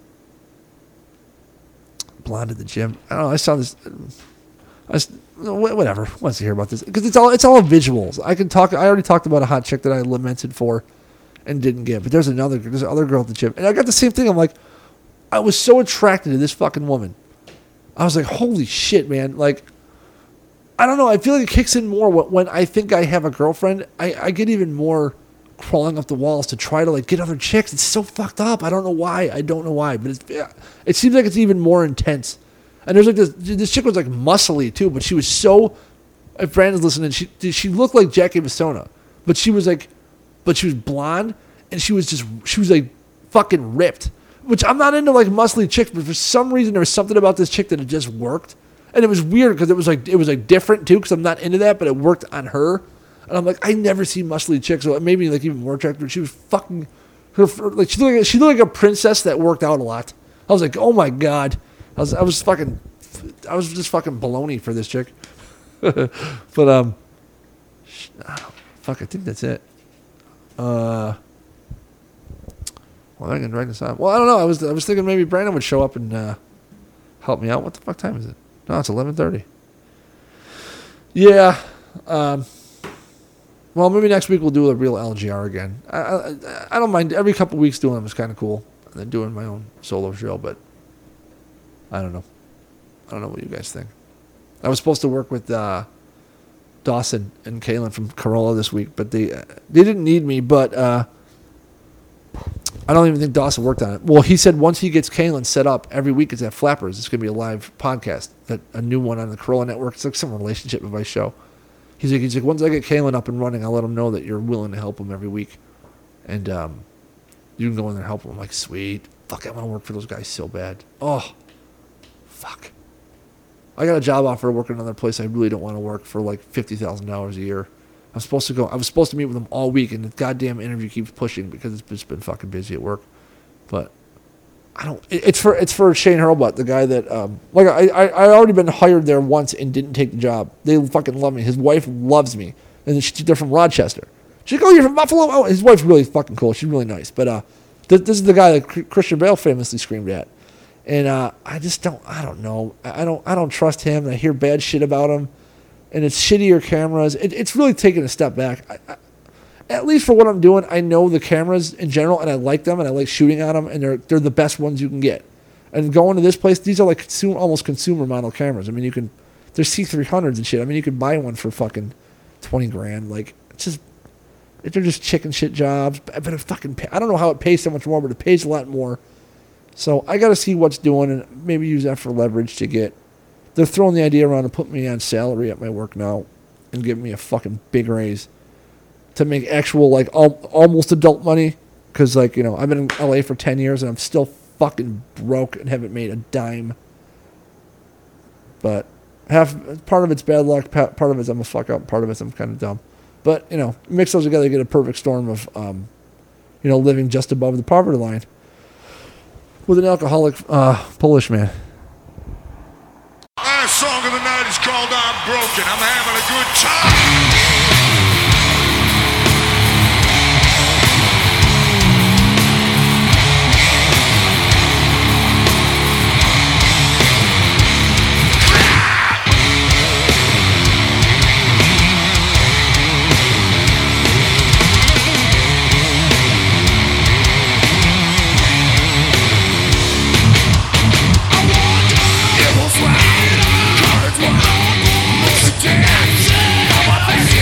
[SPEAKER 2] blonde at the gym. I don't know. I saw this. I just, whatever. Who wants to hear about this? Because it's all it's all visuals. I can talk. I already talked about a hot chick that I lamented for, and didn't get. But there's another. There's another girl at the gym, and I got the same thing. I'm like, I was so attracted to this fucking woman. I was like, holy shit, man! Like. I don't know. I feel like it kicks in more when I think I have a girlfriend. I, I get even more crawling up the walls to try to like get other chicks. It's so fucked up. I don't know why. I don't know why. But it's, it seems like it's even more intense. And there's like this. This chick was like muscly too, but she was so. If Brandon's listening, she she looked like Jackie Messona, but she was like, but she was blonde and she was just she was like fucking ripped. Which I'm not into like muscly chicks, but for some reason there was something about this chick that it just worked. And it was weird because it was like it was like different too because I'm not into that, but it worked on her. And I'm like, I never see muscly chicks, so it made me like even more attractive. She was fucking her like she looked like, she looked like a princess that worked out a lot. I was like, oh my god, I was I was fucking I was just fucking baloney for this chick. But um, fuck, I think that's it. Uh, well, I can drag this out. Well, I don't know. I was I was thinking maybe Brandon would show up and uh, help me out. What the fuck time is it? No, it's eleven thirty. Yeah. Um, well, maybe next week we'll do a real L G R again. I I, I don't mind. Every couple weeks doing them is kind of cool. And then doing my own solo show, but I don't know. I don't know what you guys think. I was supposed to work with uh, Dawson and Kaylin from Corolla this week, but they uh, they didn't need me, but uh, I don't even think Dawson worked on it. Well, he said once he gets Kaylin set up, every week it's at Flappers. It's going to be a live podcast, that a new one on the Corolla Network. It's like some relationship advice show. He's like, he's like, once I get Kaylin up and running, I'll let him know that you're willing to help him every week. And um, you can go in there and help him. I'm like, sweet. Fuck, I want to work for those guys so bad. Oh, fuck. I got a job offer to work at another place I really don't want to work for like fifty thousand dollars a year. I'm supposed to go. I was supposed to meet with them all week, and the goddamn interview keeps pushing because it's just been fucking busy at work. But I don't. It, it's for it's for Shane Hurlbut, the guy that um like I I I already been hired there once and didn't take the job. They fucking love me. His wife loves me, and she, they're from Rochester. She's like, oh, you're from Buffalo. Oh, his wife's really fucking cool. She's really nice. But uh, th- this is the guy that Christian Bale famously screamed at, and uh, I just don't. I don't know. I don't. I don't trust him. I hear bad shit about him. And it's shittier cameras. It, it's really taken a step back. I, I, at least for what I'm doing, I know the cameras in general, and I like them, and I like shooting on them, and they're they're the best ones you can get. And going to this place, these are like consumer, almost consumer model cameras. I mean, you can, they're C three hundreds and shit. I mean, you can buy one for fucking twenty grand. Like, it's just, they're just chicken shit jobs. But it fucking, pay, I don't know how it pays so much more, but it pays a lot more. So I got to see what's doing, and maybe use that for leverage to get. They're throwing the idea around to put me on salary at my work now and give me a fucking big raise to make actual, like, al- almost adult money. Because, like, you know, I've been in L A for ten years and I'm still fucking broke and haven't made a dime. But half part of it's bad luck, part of it's I'm a fuck up, part of it's I'm kind of dumb. But, you know, mix those together, you get a perfect storm of, um, you know, living just above the poverty line with an alcoholic uh, Polish man.
[SPEAKER 1] Our song of the night is called I'm Broken. I'm having a good time. It was right, cards were on, dancing on my face.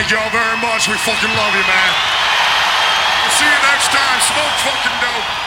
[SPEAKER 1] Thank y'all very much. We fucking love you, man. We'll see you next time. Smoke fucking dope.